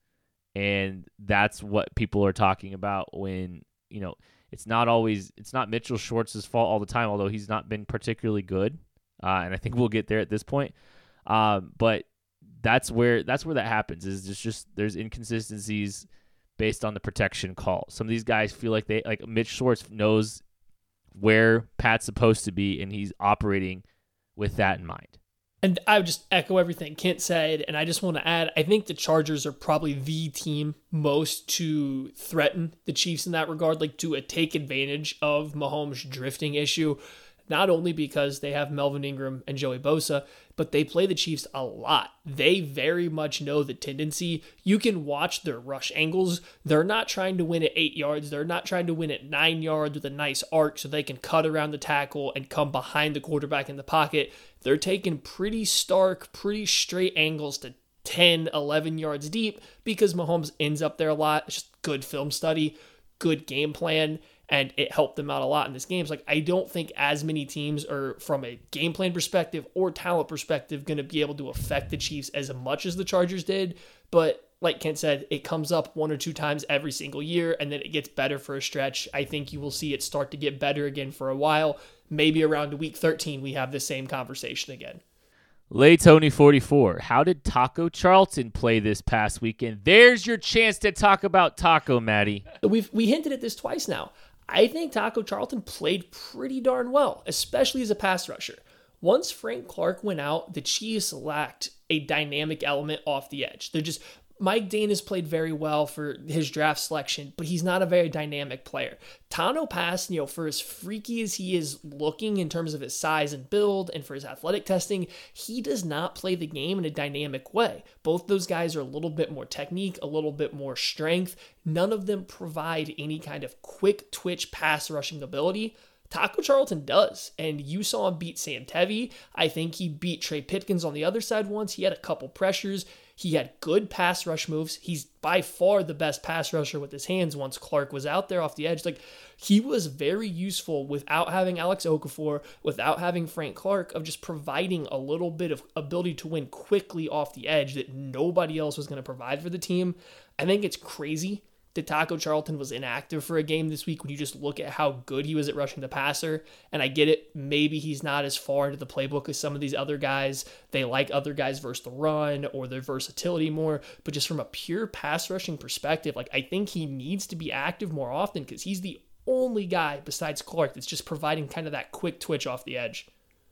Speaker 2: And that's what people are talking about when, you know, it's not always, it's not Mitchell Schwartz's fault all the time, although he's not been particularly good. Uh, and I think we'll get there at this point. Um, but that's where, that's where that happens is just, just, there's inconsistencies based on the protection call. Some of these guys feel like they, like Mitch Schwartz knows where Pat's supposed to be and he's operating with that in mind.
Speaker 3: And I would just echo everything Kent said, and I just want to add, I think the Chargers are probably the team most to threaten the Chiefs in that regard, like to uh, take advantage of Mahomes' drifting issue, not only because they have Melvin Ingram and Joey Bosa, but they play the Chiefs a lot. They very much know the tendency. You can watch their rush angles. They're not trying to win at eight yards. They're not trying to win at nine yards with a nice arc so they can cut around the tackle and come behind the quarterback in the pocket. They're taking pretty stark, pretty straight angles to ten, eleven yards deep because Mahomes ends up there a lot. It's just good film study, good game plan, and it helped them out a lot in this game. So like, I don't think as many teams are, from a game plan perspective or talent perspective, going to be able to affect the Chiefs as much as the Chargers did. But like Kent said, it comes up one or two times every single year, and then it gets better for a stretch. I think you will see it start to get better again for a while. Maybe around week thirteen, we have the same conversation again.
Speaker 2: Lay Tony forty-four. How did Taco Charlton play this past weekend? There's your chance to talk about Taco, Maddie.
Speaker 3: We've we hinted at this twice now. I think Taco Charlton played pretty darn well, especially as a pass rusher. Once Frank Clark went out, the Chiefs lacked a dynamic element off the edge. They're just Mike Dana's played very well for his draft selection, but he's not a very dynamic player. Tano Pass, you know, for as freaky as he is looking in terms of his size and build and for his athletic testing, he does not play the game in a dynamic way. Both those guys are a little bit more technique, a little bit more strength. None of them provide any kind of quick twitch pass rushing ability. Taco Charlton does, and you saw him beat Sam Tevi. I think he beat Trey Pipkins on the other side once. He had a couple pressures. He had good pass rush moves. He's by far the best pass rusher with his hands once Clark was out there off the edge. Like, he was very useful without having Alex Okafor, without having Frank Clark, of just providing a little bit of ability to win quickly off the edge that nobody else was going to provide for the team. I think it's crazy that Taco Charlton was inactive for a game this week when you just look at how good he was at rushing the passer. And I get it. Maybe he's not as far into the playbook as some of these other guys. They like other guys versus the run or their versatility more. But just from a pure pass rushing perspective, like, I think he needs to be active more often because he's the only guy besides Clark that's just providing kind of that quick twitch off the edge.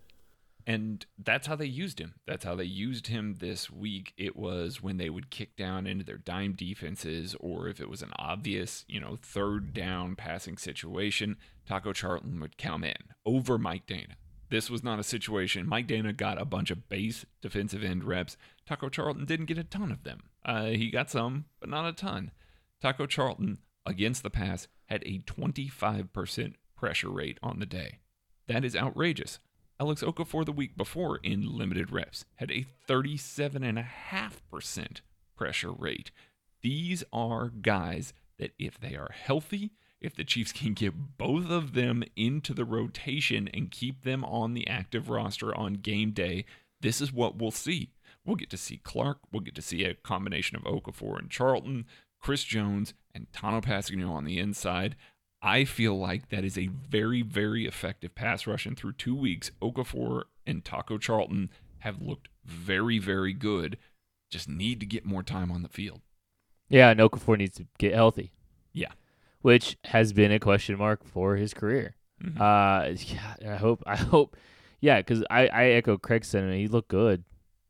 Speaker 4: And that's how they used him. That's how they used him this week. It was when they would kick down into their dime defenses, or if it was an obvious, you know, third down passing situation, Taco Charlton would come in over Mike Dana. This was not a situation. Mike Dana got a bunch of base defensive end reps. Taco Charlton didn't get a ton of them. Uh, he got some, but not a ton. Taco Charlton, against the pass, had a twenty-five percent pressure rate on the day. That is outrageous. Alex Okafor the week before in limited reps had a thirty-seven point five percent pressure rate. These are guys that if they are healthy, if the Chiefs can get both of them into the rotation and keep them on the active roster on game day, this is what we'll see. We'll get to see Clark. We'll get to see a combination of Okafor and Charlton, Chris Jones, and Tano Pasquino on the inside. I feel like that is a very, very effective pass rush, and through two weeks, Okafor and Taco Charlton have looked very, very good. Just need to get more time on the field.
Speaker 2: Yeah, and Okafor needs to get healthy.
Speaker 4: Yeah.
Speaker 2: Which has been a question mark for his career.
Speaker 4: Mm-hmm.
Speaker 2: Uh, yeah, I hope, I hope, Yeah, because I, I echo Craig's sentiment. He looked good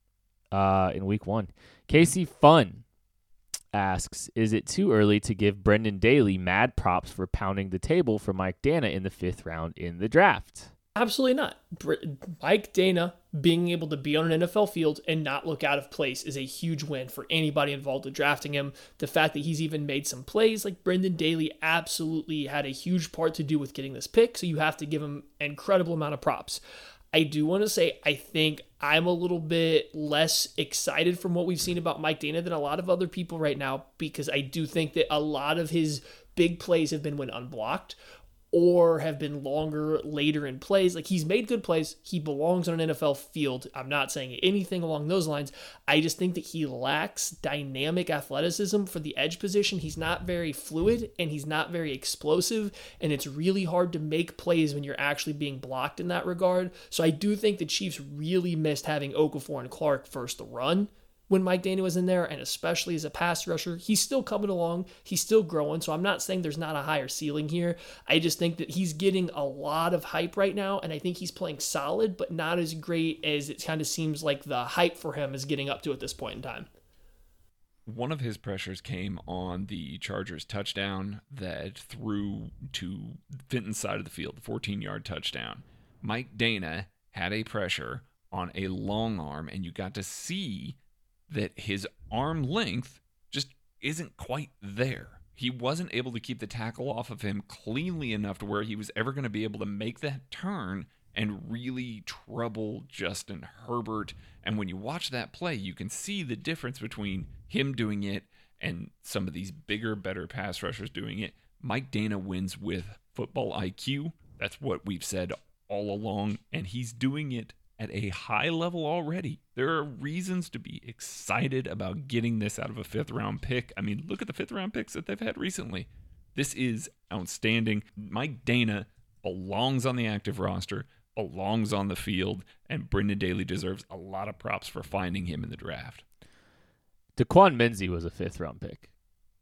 Speaker 2: uh, in week one. Casey Fun asks, is it too early to give Brendan Daly mad props for pounding the table for Mike Dana in the fifth round in the draft?
Speaker 3: Absolutely not. Mike Dana being able to be on an N F L field and not look out of place is a huge win for anybody involved in drafting him. The fact that he's even made some plays like Brendan Daly absolutely had a huge part to do with getting this pick, so you have to give him an incredible amount of props. I do want to say I think I'm a little bit less excited from what we've seen about Mike Dana than a lot of other people right now, because I do think that a lot of his big plays have been when unblocked or have been longer later in plays. Like, he's made good plays. He belongs on an N F L field. I'm not saying anything along those lines. I just think that he lacks dynamic athleticism for the edge position. He's not very fluid and he's not very explosive, and it's really hard to make plays when you're actually being blocked in that regard. So I do think the Chiefs really missed having Okafor and Clark first the run when Mike Dana was in there, and especially as a pass rusher. He's still coming along. He's still growing, so I'm not saying there's not a higher ceiling here. I just think that he's getting a lot of hype right now, and I think he's playing solid, but not as great as it kind of seems like the hype for him is getting up to at this point in time.
Speaker 4: One of his pressures came on the Chargers touchdown that threw to Fenton's side of the field, the fourteen-yard touchdown. Mike Dana had a pressure on a long arm, and you got to see that his arm length just isn't quite there. He wasn't able to keep the tackle off of him cleanly enough to where he was ever going to be able to make that turn and really trouble Justin Herbert. And when you watch that play, you can see the difference between him doing it and some of these bigger, better pass rushers doing it. Mike Dana wins with football I Q. That's what we've said all along, and he's doing it at a high level already. There are reasons to be excited about getting this out of a fifth round pick. I mean, look at the fifth round picks that they've had recently. This is outstanding. Mike Dana belongs on the active roster, belongs on the field, and Brendan Daly deserves a lot of props for finding him in the draft.
Speaker 2: Daquan Menzie was a fifth round pick.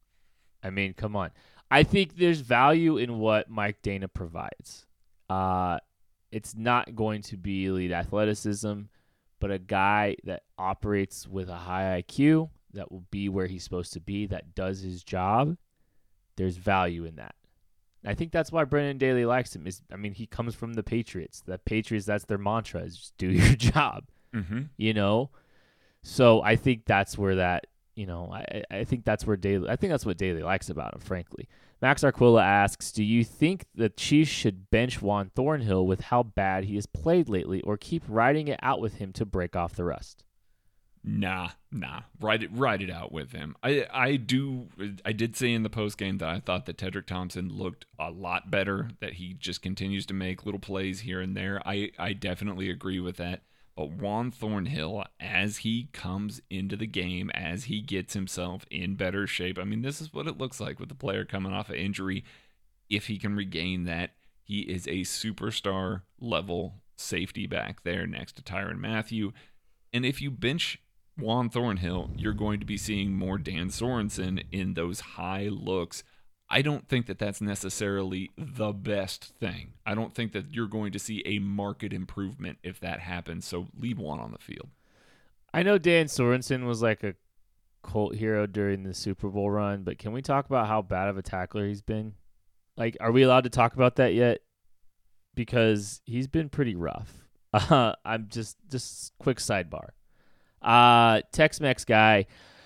Speaker 2: I mean, come on. I think there's value in what Mike Dana provides. Uh, It's not going to be elite athleticism, but a guy that operates with a high I Q, that will be where he's supposed to be, that does his job. There's value in that. And I think that's why Brendan Daly likes him. Is I mean, he comes from the Patriots. The Patriots, that's their mantra, is just do your job.
Speaker 4: Mm-hmm.
Speaker 2: You know? So I think that's where that, you know, I, I think that's where Daly, I think that's what Daly likes about him, frankly. Max Arquilla asks, do you think the Chiefs should bench Juan Thornhill with how bad he has played lately, or keep riding it out with him to break off the rust?
Speaker 4: Nah, nah. Ride it, ride it out with him. I, I do. I did say in the post game that I thought that Tedrick Thompson looked a lot better. That he just continues to make little plays here and there. I, I definitely agree with that. But Juan Thornhill, as he comes into the game, as he gets himself in better shape, I mean, this is what it looks like with the player coming off of injury. If he can regain that, he is a superstar level safety back there next to Tyrann Mathieu. And if you bench Juan Thornhill, you're going to be seeing more Dan Sorensen in those high looks. I don't think that that's necessarily the best thing. I don't think that you're going to see a market improvement if that happens, so leave one on the field.
Speaker 2: I know Dan Sorensen was like a cult hero during the Super Bowl run, but can we talk about how bad of a tackler he's been? Like, are we allowed to talk about that yet? Because he's been pretty rough. Uh, I'm just, just quick sidebar. Uh, Tex-Mex guy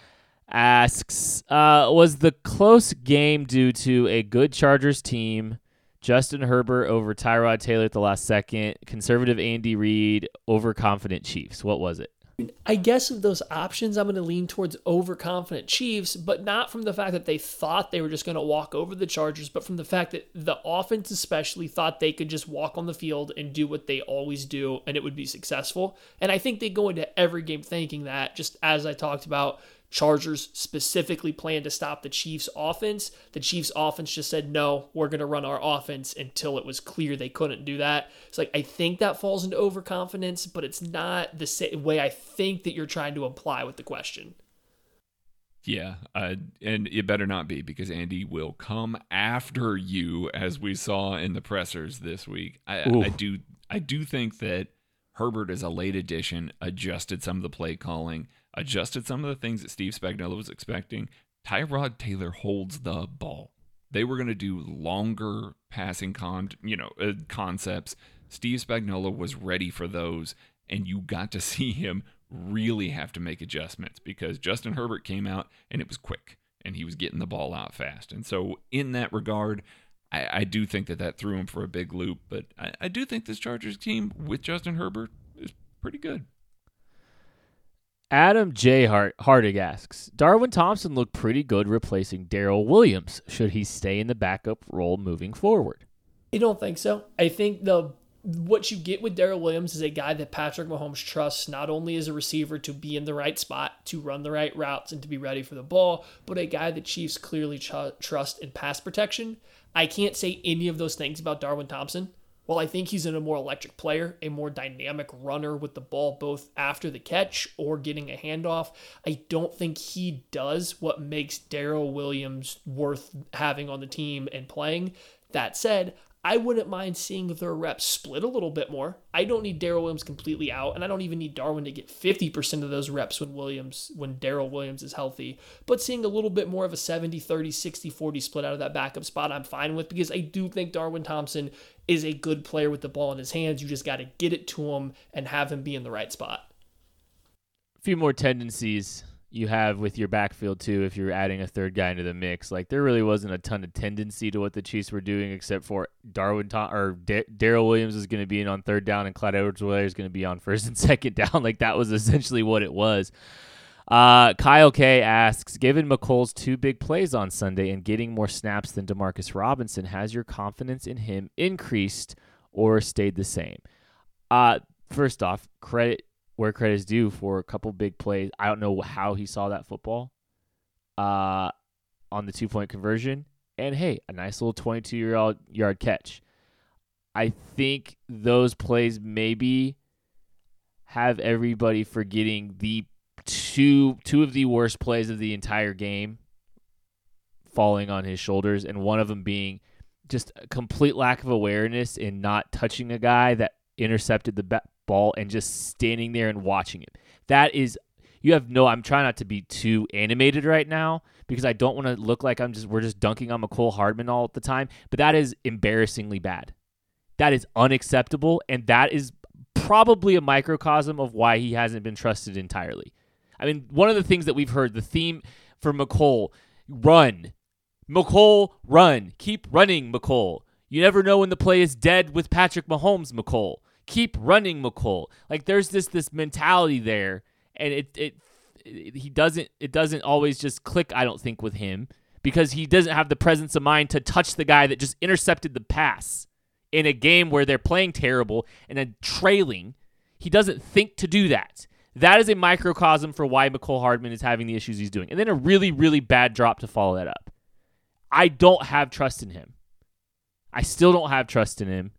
Speaker 2: asks, uh, was the close game due to a good Chargers team, Justin Herbert over Tyrod Taylor at the last second, conservative Andy Reid, overconfident Chiefs? What was it?
Speaker 3: I guess of those options, I'm going to lean towards overconfident Chiefs, but not from the fact that they thought they were just going to walk over the Chargers, but from the fact that the offense especially thought they could just walk on the field and do what they always do, and it would be successful. And I think they go into every game thinking that, just as I talked about, Chargers specifically planned to stop the Chiefs' offense. The Chiefs' offense just said, no, we're going to run our offense until it was clear they couldn't do that. It's like, I think that falls into overconfidence, but it's not the same way I think that you're trying to imply with the question.
Speaker 4: Yeah, uh, and it better not be, because Andy will come after you, as we saw in the pressers this week. I, I do I do think that Herbert is a late addition, adjusted some of the play calling, adjusted some of the things that Steve Spagnuolo was expecting. Tyrod Taylor holds the ball. They were going to do longer passing con, you know, uh, concepts. Steve Spagnuolo was ready for those, and you got to see him really have to make adjustments because Justin Herbert came out and it was quick, and he was getting the ball out fast. And so in that regard, I, I do think that that threw him for a big loop, but I, I do think this Chargers team with Justin Herbert is pretty good.
Speaker 2: Adam J. Hart- Hardig asks, Darwin Thompson looked pretty good replacing Darrell Williams. Should he stay in the backup role moving forward?
Speaker 3: I don't think so. I think the what you get with Darrell Williams is a guy that Patrick Mahomes trusts not only as a receiver to be in the right spot, to run the right routes, and to be ready for the ball, but a guy that Chiefs clearly ch- trust in pass protection. I can't say any of those things about Darwin Thompson. While I think he's in a more electric player, a more dynamic runner with the ball both after the catch or getting a handoff, I don't think he does what makes Darrell Williams worth having on the team and playing. That said, I wouldn't mind seeing their reps split a little bit more. I don't need Darrell Williams completely out, and I don't even need Darwin to get fifty percent of those reps when Williams, when Darrell Williams is healthy. But seeing a little bit more of a seventy thirty, sixty forty split out of that backup spot, I'm fine with, because I do think Darwin Thompson is a good player with the ball in his hands. You just got to get it to him and have him be in the right spot.
Speaker 2: A few more tendencies you have with your backfield too if you're adding a third guy into the mix. Like, there really wasn't a ton of tendency to what the Chiefs were doing, except for Darwin Tom- or D- Darrell Williams is going to be in on third down and Clyde Edwards-Helaire is going to be on first and second down. Like, that was essentially what it was. Uh, Kyle K asks, given McColl's two big plays on Sunday and getting more snaps than Demarcus Robinson, has your confidence in him increased or stayed the same? Uh, first off, credit where credit is due for a couple big plays. I don't know how he saw that football uh, on the two-point conversion. And, hey, a nice little twenty-two-yard yard catch. I think those plays maybe have everybody forgetting the two two of the worst plays of the entire game falling on his shoulders, and one of them being just a complete lack of awareness in not touching a guy that intercepted the ba- ball and just standing there and watching it. That is, you have no, I'm trying not to be too animated right now because I don't want to look like I'm just, we're just dunking on McCole Hardman all the time, but that is embarrassingly bad. That is unacceptable, and that is probably a microcosm of why he hasn't been trusted entirely. I mean, one of the things that we've heard, the theme for McCole, run. McCole, run. Keep running, McCole. You never know when the play is dead with Patrick Mahomes, McCole. Keep running, McCole. Like, there's this this mentality there, and it it, it he doesn't it doesn't always just click, I don't think, with him, because he doesn't have the presence of mind to touch the guy that just intercepted the pass in a game where they're playing terrible and then trailing. He doesn't think to do that. That is a microcosm for why McCole Hardman is having the issues he's doing. And then a really, really bad drop to follow that up. I don't have trust in him. I still don't have trust in him.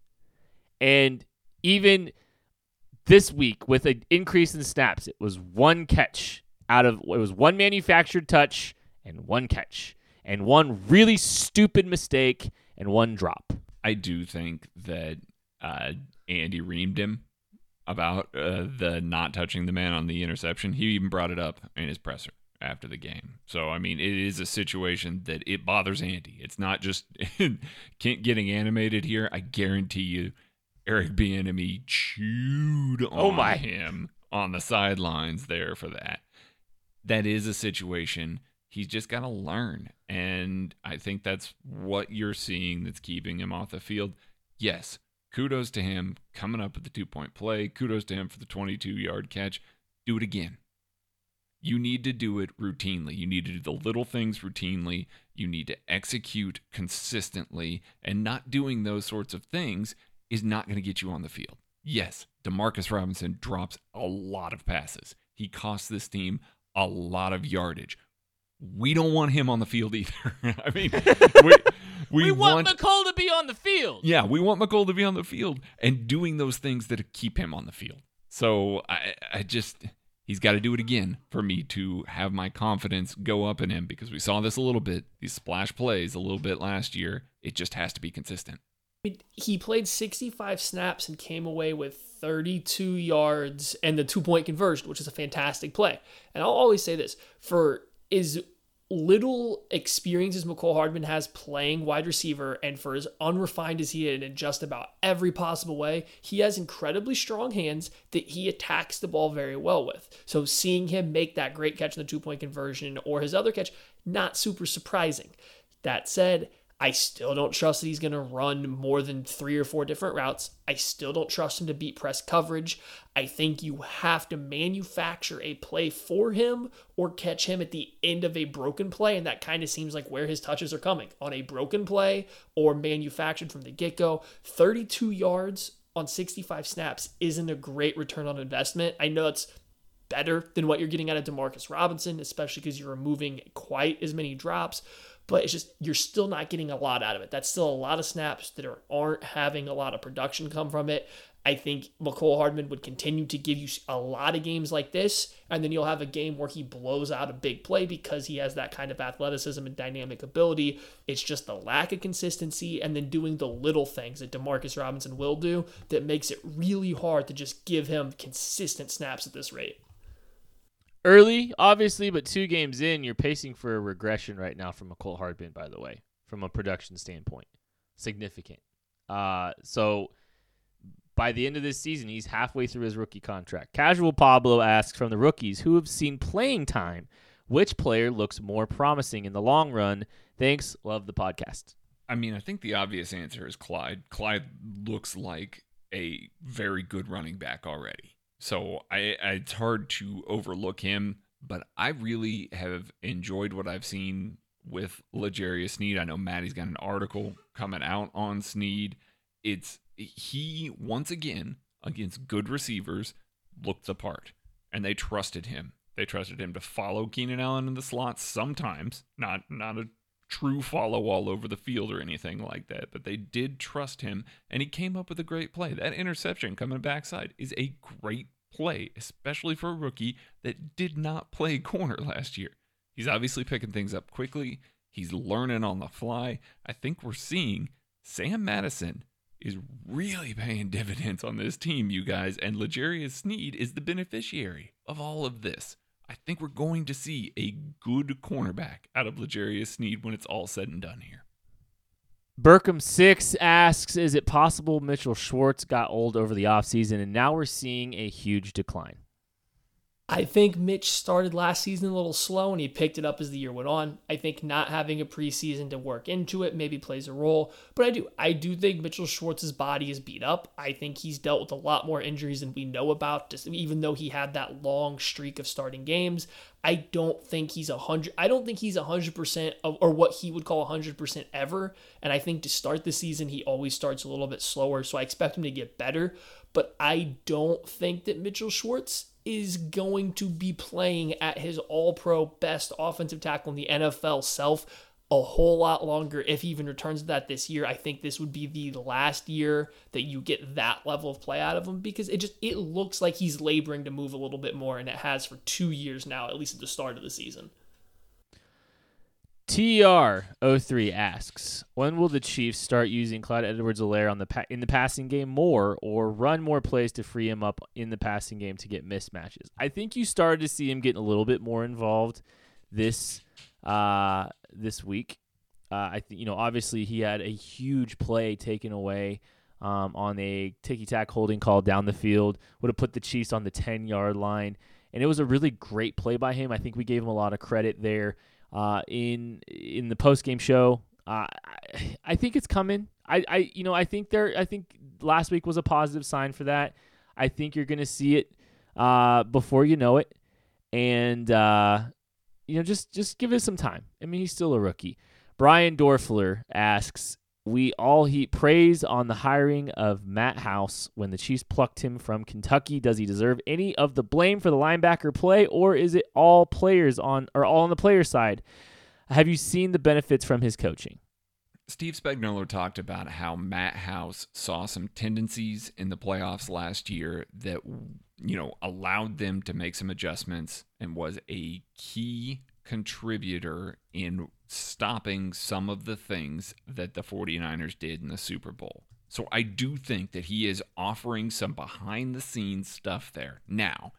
Speaker 2: And even this week, with an increase in snaps, it was one catch out of, it was one manufactured touch and one catch. And one really stupid mistake and one drop.
Speaker 4: I do think that uh, Andy reamed him about uh, the not touching the man on the interception. He even brought it up in his presser after the game. So, I mean, it is a situation that it bothers Andy. It's not just getting animated here. I guarantee you Eric Bieniemy chewed on
Speaker 2: oh my.
Speaker 4: him on the sidelines there for that. That is a situation he's just got to learn. And I think that's what you're seeing that's keeping him off the field. Yes, kudos to him coming up with the two-point play. Kudos to him for the twenty-two-yard catch. Do it again. You need to do it routinely. You need to do the little things routinely. You need to execute consistently. And not doing those sorts of things is not going to get you on the field. Yes, Demarcus Robinson drops a lot of passes. He costs this team a lot of yardage. We don't want him on the field either. I mean, we, we,
Speaker 2: we want,
Speaker 4: want
Speaker 2: McCole to be on the field.
Speaker 4: Yeah, we want McCole to be on the field and doing those things that keep him on the field. So I, I just, he's got to do it again for me to have my confidence go up in him, because we saw this a little bit, these splash plays a little bit last year. It just has to be consistent.
Speaker 3: He played sixty-five snaps and came away with thirty-two yards and the two-point conversion, which is a fantastic play. And I'll always say this, for as little experience as Mecole Hardman has playing wide receiver, and for as unrefined as he is in just about every possible way, he has incredibly strong hands that he attacks the ball very well with. So seeing him make that great catch in the two-point conversion or his other catch, not super surprising. That said, I still don't trust that he's going to run more than three or four different routes. I still don't trust him to beat press coverage. I think you have to manufacture a play for him or catch him at the end of a broken play, and that kind of seems like where his touches are coming, on a broken play or manufactured from the get-go. thirty-two yards on sixty-five snaps isn't a great return on investment. I know it's better than what you're getting out of Demarcus Robinson, especially because you're removing quite as many drops. But it's just, you're still not getting a lot out of it. That's still a lot of snaps that are, aren't having a lot of production come from it. I think Mecole Hardman would continue to give you a lot of games like this, and then you'll have a game where he blows out a big play because he has that kind of athleticism and dynamic ability. It's just the lack of consistency and then doing the little things that Demarcus Robinson will do that makes it really hard to just give him consistent snaps at this rate.
Speaker 2: Early, obviously, but two games in, you're pacing for a regression right now from Mecole Hardman, by the way, from a production standpoint. Significant. Uh, so by the end of this season, he's halfway through his rookie contract. Casual Pablo asks, from the rookies who have seen playing time, which player looks more promising in the long run? Thanks. Love the podcast.
Speaker 4: I mean, I think the obvious answer is Clyde. Clyde looks like a very good running back already. So I, I, it's hard to overlook him, but I really have enjoyed what I've seen with L'Jarius Sneed. I know Maddie's got an article coming out on Sneed. It's he, once again, against good receivers, looked the part, and they trusted him. They trusted him to follow Keenan Allen in the slot sometimes, not not a true follow all over the field or anything like that, but they did trust him, and he came up with a great play. That interception coming backside is a great play, especially for a rookie that did not play corner last year. He's obviously picking things up quickly. He's learning on the fly. I think we're seeing Sam Madison is really paying dividends on this team, you guys, and L'Jarius Sneed is the beneficiary of all of this. I think we're going to see a good cornerback out of L'Jarius Sneed when it's all said and done here.
Speaker 2: Burkham six asks, is it possible Mitchell Schwartz got old over the offseason and now we're seeing a huge decline?
Speaker 3: I think Mitch started last season a little slow and he picked it up as the year went on. I think not having a preseason to work into it maybe plays a role, but I do I do think Mitchell Schwartz's body is beat up. I think he's dealt with a lot more injuries than we know about, just even though he had that long streak of starting games. I don't think he's a hundred. I don't think he's a hundred percent of, or what he would call a hundred percent ever. And I think to start the season, he always starts a little bit slower. So I expect him to get better. But I don't think that Mitchell Schwartz is going to be playing at his all-pro best offensive tackle in the N F L self a whole lot longer, if he even returns to that this year. I think this would be the last year that you get that level of play out of him, because it just it looks like he's laboring to move a little bit more, and it has for two years now, at least at the start of the season.
Speaker 2: T R oh three asks, when will the Chiefs start using Clyde Edwards-Helaire on the pa- in the passing game more, or run more plays to free him up in the passing game to get mismatches? I think you started to see him getting a little bit more involved this uh, this week. Uh, I think you know obviously he had a huge play taken away um, on a ticky-tack holding call down the field, would have put the Chiefs on the ten-yard line, and it was a really great play by him. I think we gave him a lot of credit there. Uh, in in the post game show, uh, I, I think it's coming. I, I you know I think there I think last week was a positive sign for that. I think you're gonna see it uh, before you know it, and uh, you know just just give it some time. I mean, he's still a rookie. Brian Dorfler asks, we all heap praise on the hiring of Matt House when the Chiefs plucked him from Kentucky. Does he deserve any of the blame for the linebacker play, or is it all players on or all on the player side? Have you seen the benefits from his coaching?
Speaker 4: Steve Spagnuolo talked about how Matt House saw some tendencies in the playoffs last year that, you know, allowed them to make some adjustments and was a key contributor in stopping some of the things that the 49ers did in the Super Bowl. So I do think that he is offering some behind-the-scenes stuff there. Now,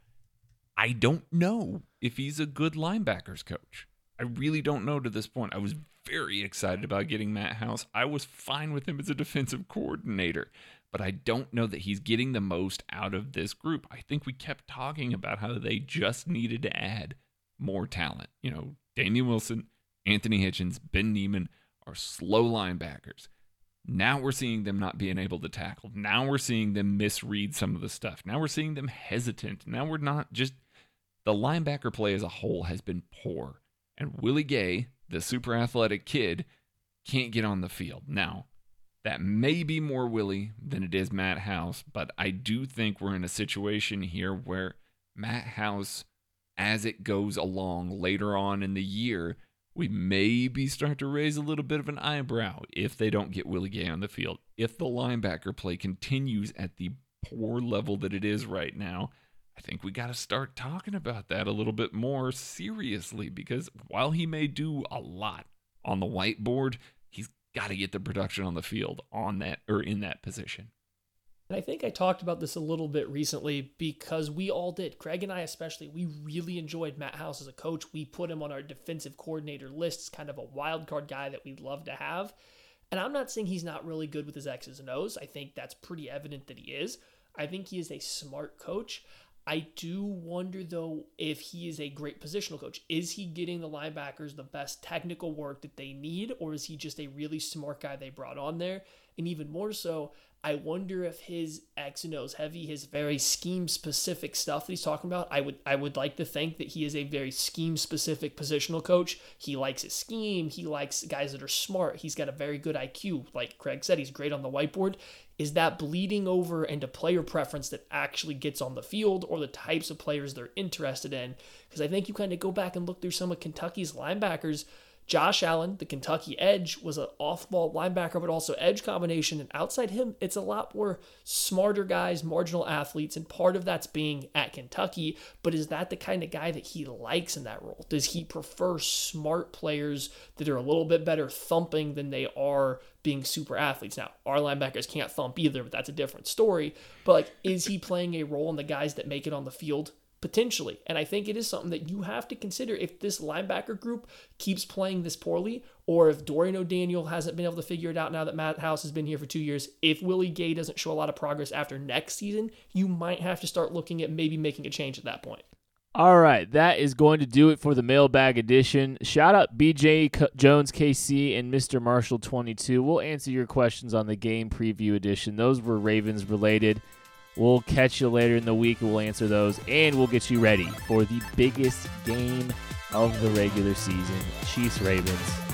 Speaker 4: I don't know if he's a good linebackers coach. I really don't know to this point. I was very excited about getting Matt House. I was fine with him as a defensive coordinator, but I don't know that he's getting the most out of this group. I think we kept talking about how they just needed to add more talent. You know, Damian Wilson, Anthony Hitchens, Ben Neiman are slow linebackers. Now we're seeing them not being able to tackle. Now we're seeing them misread some of the stuff. Now we're seeing them hesitant. Now we're not just... The linebacker play as a whole has been poor. And Willie Gay, the super athletic kid, can't get on the field. Now, that may be more Willie than it is Matt House, but I do think we're in a situation here where Matt House, as it goes along later on in the year, we maybe start to raise a little bit of an eyebrow if they don't get Willie Gay on the field. If the linebacker play continues at the poor level that it is right now, I think we got to start talking about that a little bit more seriously, because while he may do a lot on the whiteboard, he's got to get the production on the field on that or in that position.
Speaker 3: And I think I talked about this a little bit recently because we all did. Craig and I especially, we really enjoyed Matt House as a coach. We put him on our defensive coordinator lists, kind of a wild card guy that we'd love to have. And I'm not saying he's not really good with his X's and O's. I think that's pretty evident that he is. I think he is a smart coach. I do wonder, though, if he is a great positional coach. Is he getting the linebackers the best technical work that they need, or is he just a really smart guy they brought on there? And even more so, I wonder if his X and O's heavy, his very scheme-specific stuff that he's talking about, I would I would like to think that he is a very scheme-specific positional coach. He likes his scheme. He likes guys that are smart. He's got a very good I Q. Like Craig said, he's great on the whiteboard. Is that bleeding over into player preference that actually gets on the field, or the types of players they're interested in? Because I think you kind of go back and look through some of Kentucky's linebackers. Josh Allen, the Kentucky edge, was an off-ball linebacker, but also edge combination. And outside him, it's a lot more smarter guys, marginal athletes. And part of that's being at Kentucky. But is that the kind of guy that he likes in that role? Does he prefer smart players that are a little bit better thumping than they are being super athletes? Now, our linebackers can't thump either, but that's a different story. But like, is he playing a role in the guys that make it on the field? Potentially. And I think it is something that you have to consider if this linebacker group keeps playing this poorly, or if Dorian O'Daniel hasn't been able to figure it out now that Matt House has been here for two years. If Willie Gay doesn't show a lot of progress after next season, you might have to start looking at maybe making a change at that point.
Speaker 2: All right, that is going to do it for the mailbag edition. Shout out B J Jones K C and Mister Marshall twenty-two. We'll answer your questions on the game preview edition. Those were Ravens related. We'll catch you later in the week, and we'll answer those, and we'll get you ready for the biggest game of the regular season, Chiefs-Ravens.